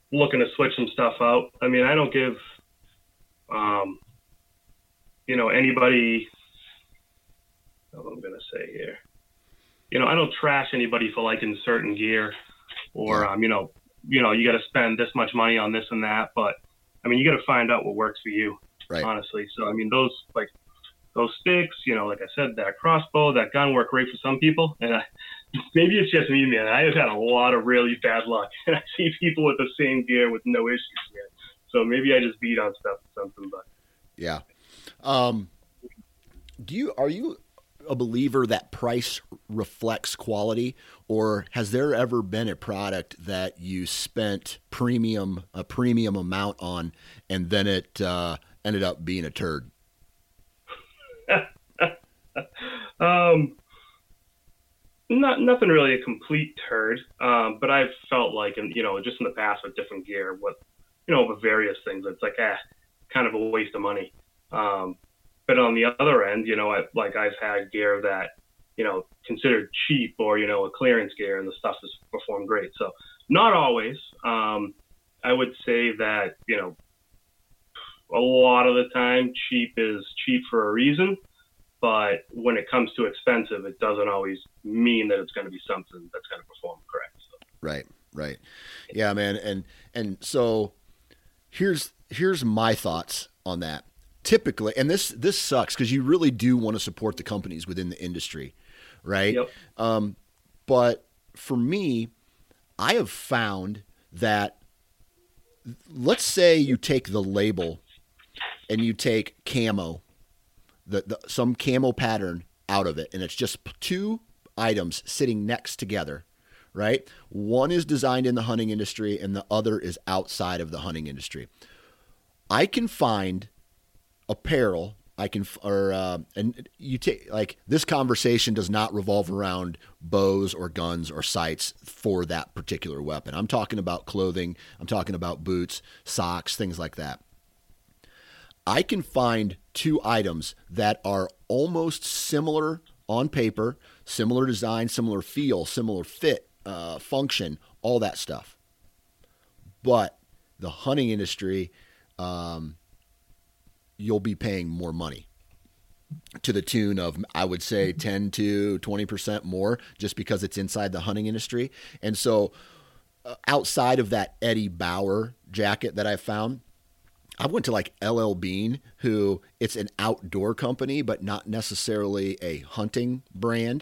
looking to switch some stuff out. I mean, I don't give, um, you know, anybody, what I'm going to say here, you know, I don't trash anybody for liking certain gear or, um, you know, you know, you got to spend this much money on this and that, but I mean, you got to find out what works for you, right. honestly. So, I mean, those, like those sticks, you know, like I said, that crossbow, that gun work great for some people. And I, maybe it's just me, man. I've had a lot of really bad luck, and I see people with the same gear with no issues, man. So maybe I just beat on stuff or something, but yeah. Um, do you, are you a believer that price reflects quality, or has there ever been a product that you spent premium, a premium amount on, and then it, uh, ended up being a turd? um, not, nothing really a complete turd. Um, but I've felt like, and you know, just in the past with different gear, what, you know, with various things, it's like, eh, kind of a waste of money. Um, but on the other end, you know, I, like I've had gear that, you know, considered cheap or, you know, a clearance gear, and the stuff has performed great. So not always. Um, I would say that, you know, a lot of the time cheap is cheap for a reason, but when it comes to expensive, it doesn't always mean that it's going to be something that's going to perform correct. So. Right. Right. Yeah, man. And, and so here's, here's my thoughts on that. Typically, and this, this sucks because you really do want to support the companies within the industry. Right. Yep. Um, but for me, I have found that, let's say you take the label and you take camo, the, the some camo pattern out of it, and it's just two items sitting next together, right? One is designed in the hunting industry and the other is outside of the hunting industry. I can find apparel, I can, or, uh, and you take, like, this conversation does not revolve around bows or guns or sights for that particular weapon. I'm talking about clothing. I'm talking about boots, socks, things like that. I can find two items that are almost similar on paper, similar design, similar feel, similar fit, uh, function, all that stuff. But the hunting industry, um, you'll be paying more money to the tune of, I would say, ten to twenty percent more just because it's inside the hunting industry. And so uh, outside of that Eddie Bauer jacket that I found, I went to like L L Bean, who it's an outdoor company, but not necessarily a hunting brand.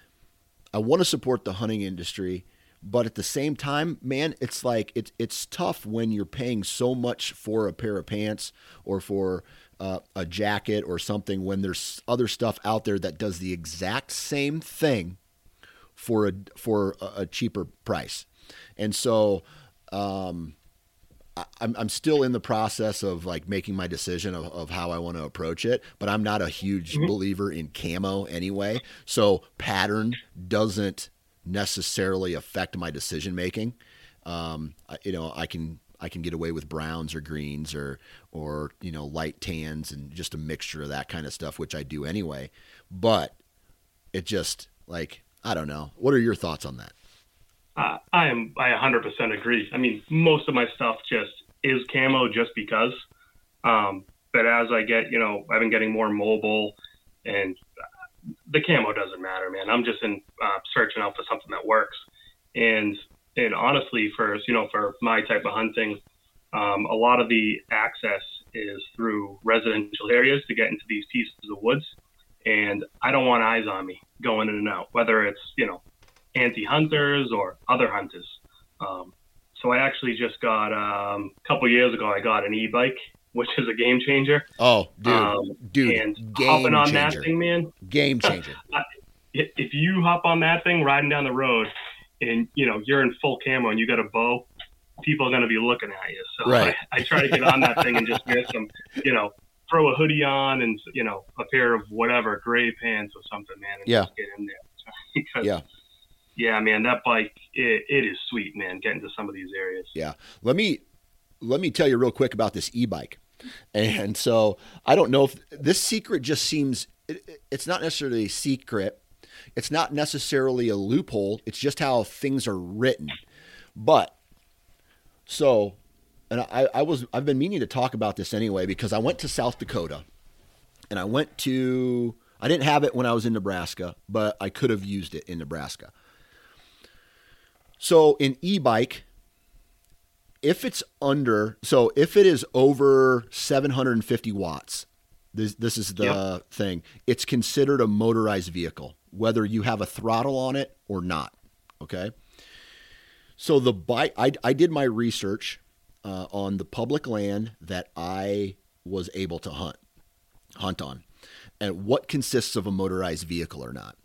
I want to support the hunting industry, but at the same time, man, it's like, it's, it's tough when you're paying so much for a pair of pants or for uh, a jacket or something, when there's other stuff out there that does the exact same thing for a, for a, a cheaper price. And so, um, I'm I'm still in the process of like making my decision of, of how I want to approach it, but I'm not a huge mm-hmm. believer in camo anyway. So pattern doesn't necessarily affect my decision making. Um, you know, I can I can get away with browns or greens or or you know light tans and just a mixture of that kind of stuff, which I do anyway. But it just like I don't know. What are your thoughts on that? Uh, I am, I one hundred percent agree. I mean, most of my stuff just is camo just because. Um, but as I get, you know, I've been getting more mobile, and the camo doesn't matter, man. I'm just in uh, searching out for something that works. And and honestly, for you know, for my type of hunting, um, a lot of the access is through residential areas to get into these pieces of woods, and I don't want eyes on me going in and out, whether it's you know. anti-hunters or other hunters. Um, so I actually just got, um, a couple years ago, I got an e-bike, which is a game changer. Oh, dude, um, dude, and game hopping on changer. that thing, man. Game changer. If you hop on that thing riding down the road and, you know, you're in full camo and you got a bow, people are going to be looking at you. So right. I, I try to get on that thing and just get some, you know, throw a hoodie on and, you know, a pair of whatever, gray pants or something, man, and yeah. just get in there. because, yeah. Yeah, man, that bike, it, it is sweet, man, getting to some of these areas. Yeah. Let me let me tell you real quick about this e-bike. And so I don't know if this secret just seems, it, it's not necessarily a secret. It's not necessarily a loophole. It's just how things are written. But So, and I, I was, I've been meaning to talk about this anyway, because I went to South Dakota and I went to, I didn't have it when I was in Nebraska, but I could have used it in Nebraska. So in e-bike, if it's under, so if it is over seven hundred fifty watts, this, this is the yep. thing, it's considered a motorized vehicle, whether you have a throttle on it or not. Okay. So the bike, I, I did my research uh, on the public land that I was able to hunt, hunt on, and what consists of a motorized vehicle or not.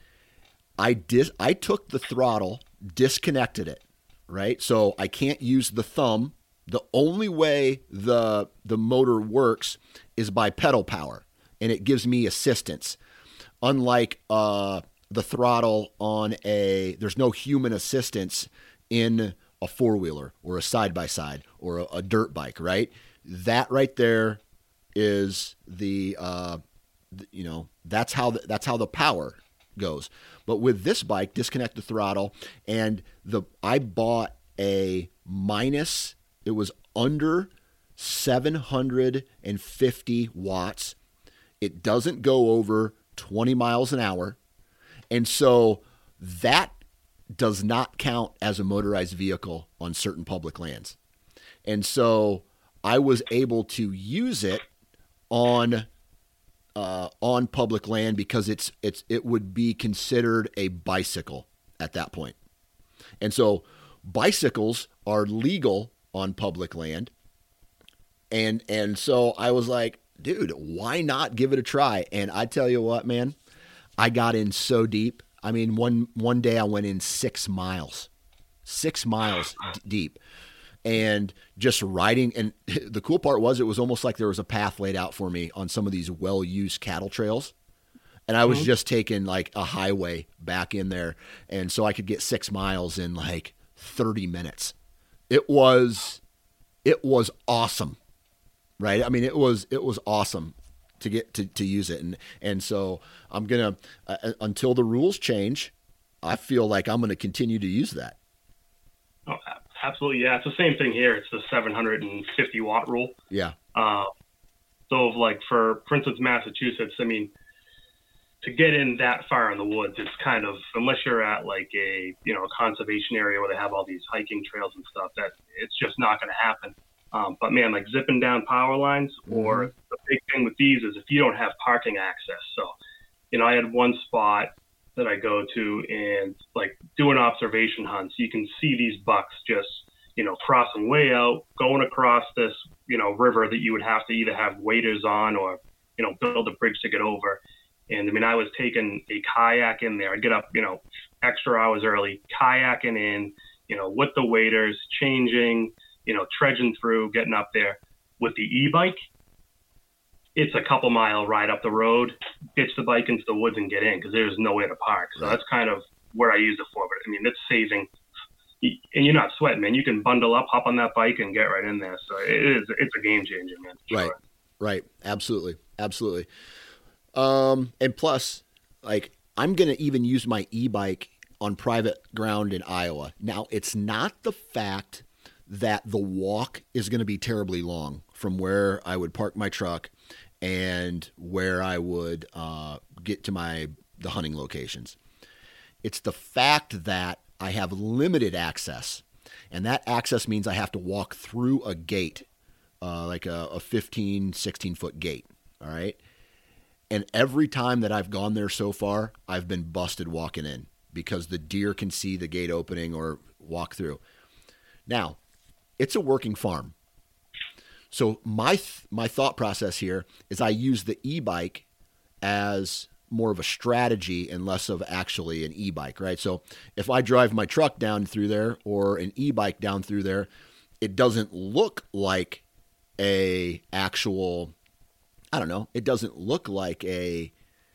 I dis, I took the throttle, disconnected it, right? So I can't use the thumb. The only way the the motor works is by pedal power, and it gives me assistance. Unlike uh, the throttle on a, there's no human assistance in a four-wheeler or a side-by-side or a, a dirt bike, right? That right there is the, uh, the you know, that's how the, that's how the power goes. But with this bike, disconnect the throttle, and the I bought a minus, it was under seven hundred fifty watts. It doesn't go over twenty miles an hour. And so that does not count as a motorized vehicle on certain public lands. And so I was able to use it on uh, on public land because it's it's it would be considered a bicycle at that point. And so bicycles are legal on public land. And and so I was like, dude, why not give it a try? And I tell you what, man, I got in so deep. I mean, one one day I went in six miles, six miles d- deep, and just riding. And the cool part was it was almost like there was a path laid out for me on some of these well-used cattle trails. And I was mm-hmm. just taking like a highway back in there. And so I could get six miles in like thirty minutes. It was, it was awesome. Right. I mean, it was, it was awesome to get to, to use it. And, and so I'm going to, uh, until the rules change, I feel like I'm going to continue to use that. Oh, absolutely. Yeah. It's the same thing here. It's the seven hundred fifty watt rule. Yeah. Uh, so like for, for instance, Massachusetts, I mean, to get in that far in the woods, it's kind of, unless you're at like a, you know, a conservation area where they have all these hiking trails and stuff, that it's just not going to happen. Um, but man, like zipping down power lines, or mm-hmm. the big thing with these is if you don't have parking access. So, you know, I had one spot that I go to and like doing observation hunts. You can see these bucks just, you know, crossing way out, going across this, you know, river that you would have to either have waders on or, you know, build a bridge to get over. And I mean, I was taking a kayak in there. I'd get up, you know, extra hours early, kayaking in, you know, with the waders, changing, you know, trudging through, getting up there. With the e-bike, it's a couple mile ride up the road, ditch the bike into the woods and get in because there's nowhere to park. So right. That's kind of where I use it for. But I mean, it's saving, and you're not sweating, man. You can bundle up, hop on that bike, and get right in there. So it is, it's a game changer, man. Right, sure. Right, absolutely, absolutely. Um, and plus, like, I'm gonna even use my e-bike on private ground in Iowa. Now, it's not the fact that the walk is going to be terribly long from where I would park my truck and where I would uh, get to my the hunting locations. It's the fact that I have limited access, and that access means I have to walk through a gate, uh, like a, a fifteen, sixteen foot gate. All right. And every time that I've gone there so far, I've been busted walking in because the deer can see the gate opening or walk through. Now, it's a working farm. So my th- my thought process here is I use the e-bike as more of a strategy and less of actually an e-bike, right? So if I drive my truck down through there or an e-bike down through there, it doesn't look like a actual, I don't know, it doesn't look like a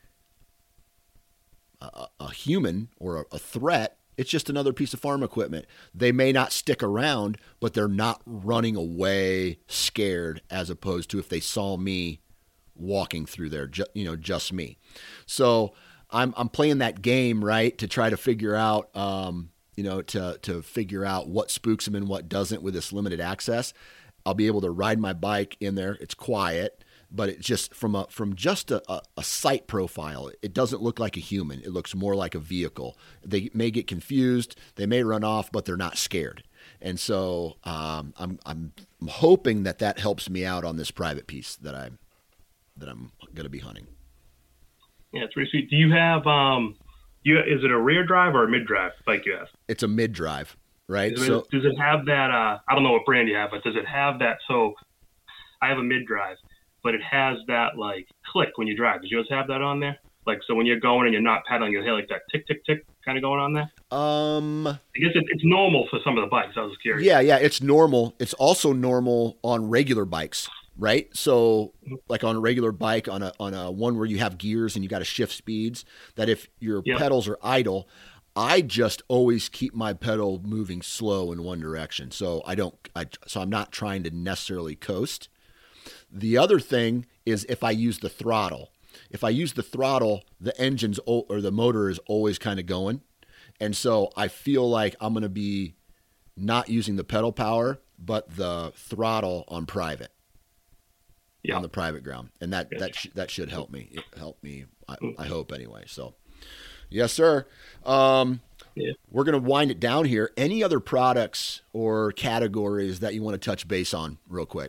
a, a human or a, a threat. It's just another piece of farm equipment. They may not stick around, but they're not running away scared as opposed to if they saw me walking through there, ju- you know, just me. So I'm I'm playing that game, right, to try to figure out, um, you know, to to figure out what spooks them and what doesn't with this limited access. I'll be able to ride my bike in there. It's quiet, but it just from a from just a, a, a sight profile, it doesn't look like a human. It looks more like a vehicle. They may get confused, they may run off, but they're not scared. And so um, I'm I'm hoping that that helps me out on this private piece that I that I'm going to be hunting. Yeah, it's pretty sweet. Do you have um, you is it a rear drive or a mid drive bike you have? It's a mid drive, right? Does it, so does it have that? Uh, I don't know what brand you have, but does it have that? So I have a mid drive, but it has that like click when you drive. Does yours have that on there? Like so when you're going and you're not pedaling, you'll hear like that tick tick tick kind of going on there. Um, I guess it, it's normal for some of the bikes. I was curious. Yeah, yeah, it's normal. It's also normal on regular bikes. Right. So like on a regular bike, on a, on a one where you have gears and you got to shift speeds, that if your yep. pedals are idle, I just always keep my pedal moving slow in one direction. So I don't, I, so I'm not trying to necessarily coast. The other thing is if I use the throttle, if I use the throttle, the engine's or the motor is always kind of going. And so I feel like I'm going to be not using the pedal power, but the throttle on private. Yeah. On the private ground, and that that sh- that should help me. It help me. I, I hope anyway. So, yes, sir. Um, yeah. We're gonna wind it down here. Any other products or categories that you want to touch base on, real quick?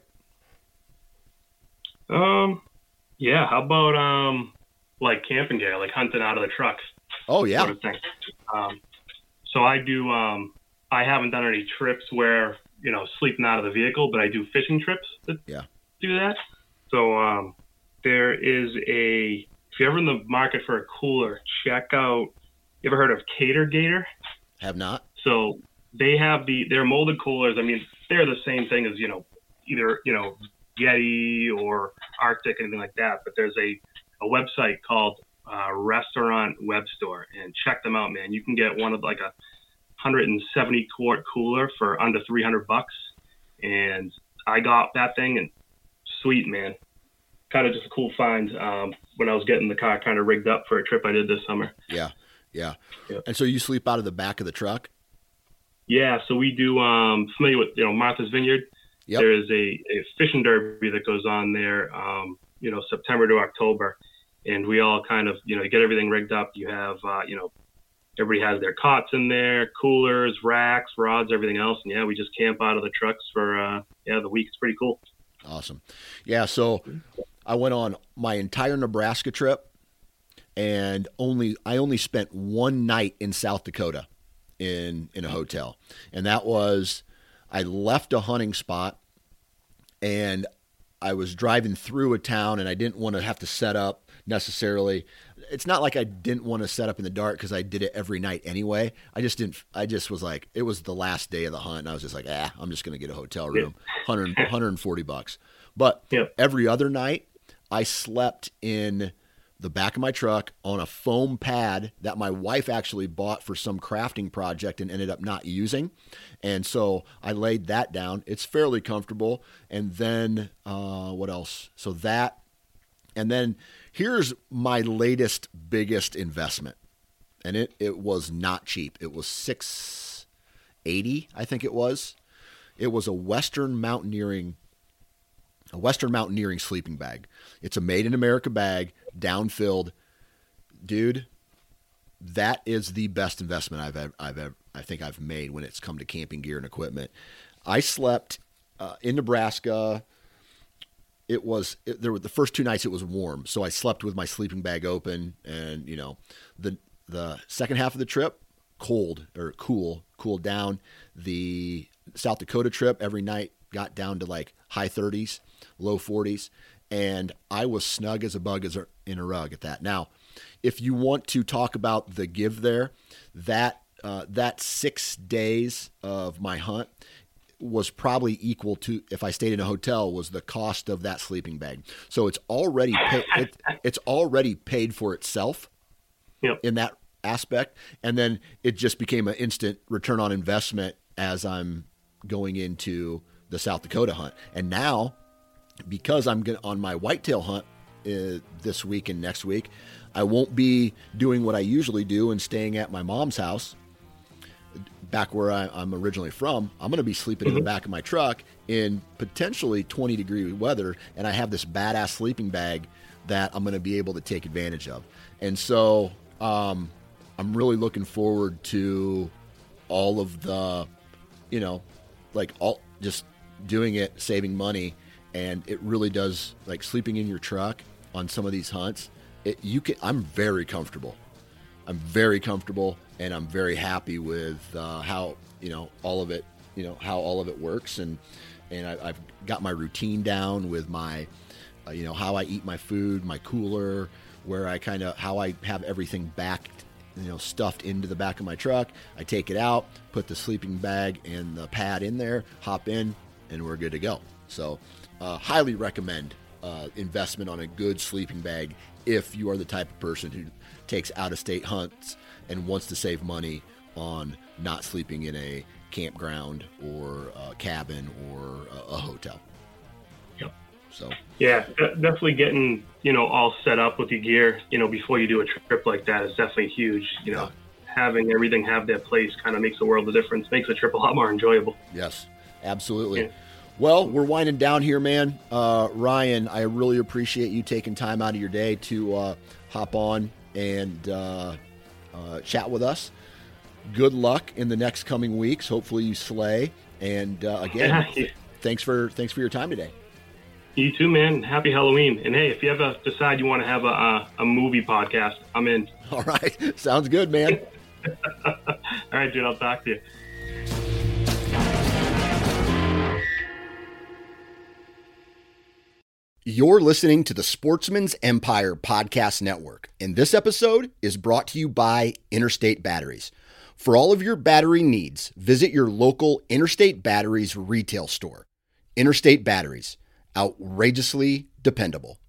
Um, yeah. How about um, like camping gear, like hunting out of the trucks? Oh yeah. Sort of thing. Um, so I do. Um, I haven't done any trips where you know sleeping out of the vehicle, but I do fishing trips that yeah. do that. So um, there is a, if you're ever in the market for a cooler, check out, you ever heard of Cater Gator? Have not. So they have the, they're molded coolers. I mean, they're the same thing as, you know, either, you know, Yeti or Arctic, anything like that. But there's a, a website called uh, Restaurant Web Store, and check them out, man. You can get one of like a one hundred seventy quart cooler for under three hundred bucks. And I got that thing and sweet, man. Kind of just a cool find um, when I was getting the car kind of rigged up for a trip I did this summer. Yeah, yeah. Yep. And so you sleep out of the back of the truck? Yeah, so we do, um, familiar with, you know, Martha's Vineyard? Yep. There is a, a fishing derby that goes on there, um, you know, September to October. And we all kind of, you know, get everything rigged up. You have, uh, you know, everybody has their cots in there, coolers, racks, rods, everything else. And, yeah, we just camp out of the trucks for, uh, yeah, the week. It's pretty cool. Awesome. Yeah, so I went on my entire Nebraska trip, and only I only spent one night in South Dakota in in a hotel. And that was, I left a hunting spot, and I was driving through a town, and I didn't want to have to set up necessarily. It's not like I didn't want to set up in the dark because I did it every night anyway. I just didn't, I just was like, it was the last day of the hunt, and I was just like, ah, I'm just going to get a hotel room, one hundred, one hundred forty bucks. But yep. every other night, I slept in the back of my truck on a foam pad that my wife actually bought for some crafting project and ended up not using. And so I laid that down. It's fairly comfortable. And then uh, what else? So that, and then here's my latest biggest investment. And it, it was not cheap. It was six eighty, I think it was. It was a Western Mountaineering A Western Mountaineering sleeping bag. It's a made in America bag, down-filled. Dude, that is the best investment I've ever, I've ever, I think I've made when it's come to camping gear and equipment. I slept uh, in Nebraska. It was it, there were the first two nights it was warm, so I slept with my sleeping bag open, and you know, the the second half of the trip, cold or cool, cooled down. The South Dakota trip, every night got down to like high thirties, low forties, and I was snug as a bug as a, in a rug at that. Now, if you want to talk about the give there, that uh, that six days of my hunt was probably equal to, if I stayed in a hotel, was the cost of that sleeping bag. So it's already pay, it, it's already paid for itself yep. in that aspect, and then it just became an instant return on investment as I'm going into the South Dakota hunt. And now, because I'm gonna, on my whitetail hunt uh, this week and next week, I won't be doing what I usually do and staying at my mom's house. back where I, I'm originally from, I'm going to be sleeping mm-hmm. in the back of my truck in potentially twenty degree weather, and I have this badass sleeping bag that I'm going to be able to take advantage of. And so um, I'm really looking forward to all of the, you know, like all just doing it, saving money. And it really does, like sleeping in your truck on some of these hunts. It, you can. I'm very comfortable. I'm very comfortable, and I'm very happy with uh, how you know all of it. You know how all of it works, and and I, I've got my routine down with my, uh, you know, how I eat my food, my cooler, where I kind of how I have everything backed, you know, stuffed into the back of my truck. I take it out, put the sleeping bag and the pad in there, hop in, and we're good to go. So. Uh, highly recommend uh, investment on a good sleeping bag if you are the type of person who takes out-of-state hunts and wants to save money on not sleeping in a campground or a cabin or a, a hotel. Yep. So yeah, de- definitely getting you know all set up with your gear you know before you do a trip like that is definitely huge. You know, yeah. Having everything have their place kind of makes a world of difference. Makes a trip a lot more enjoyable. Yes, absolutely. Yeah. Well, we're winding down here, man. Uh, Ryan, I really appreciate you taking time out of your day to uh, hop on and uh, uh, chat with us. Good luck in the next coming weeks. Hopefully you slay. And uh, again, yeah. thanks for thanks for your time today. You too, man. Happy Halloween. And hey, if you ever decide you want to have a a, a movie podcast, I'm in. All right. Sounds good, man. All right, dude. I'll talk to you. You're listening to the Sportsman's Empire Podcast Network, and this episode is brought to you by Interstate Batteries. For all of your battery needs, visit your local Interstate Batteries retail store. Interstate Batteries, outrageously dependable.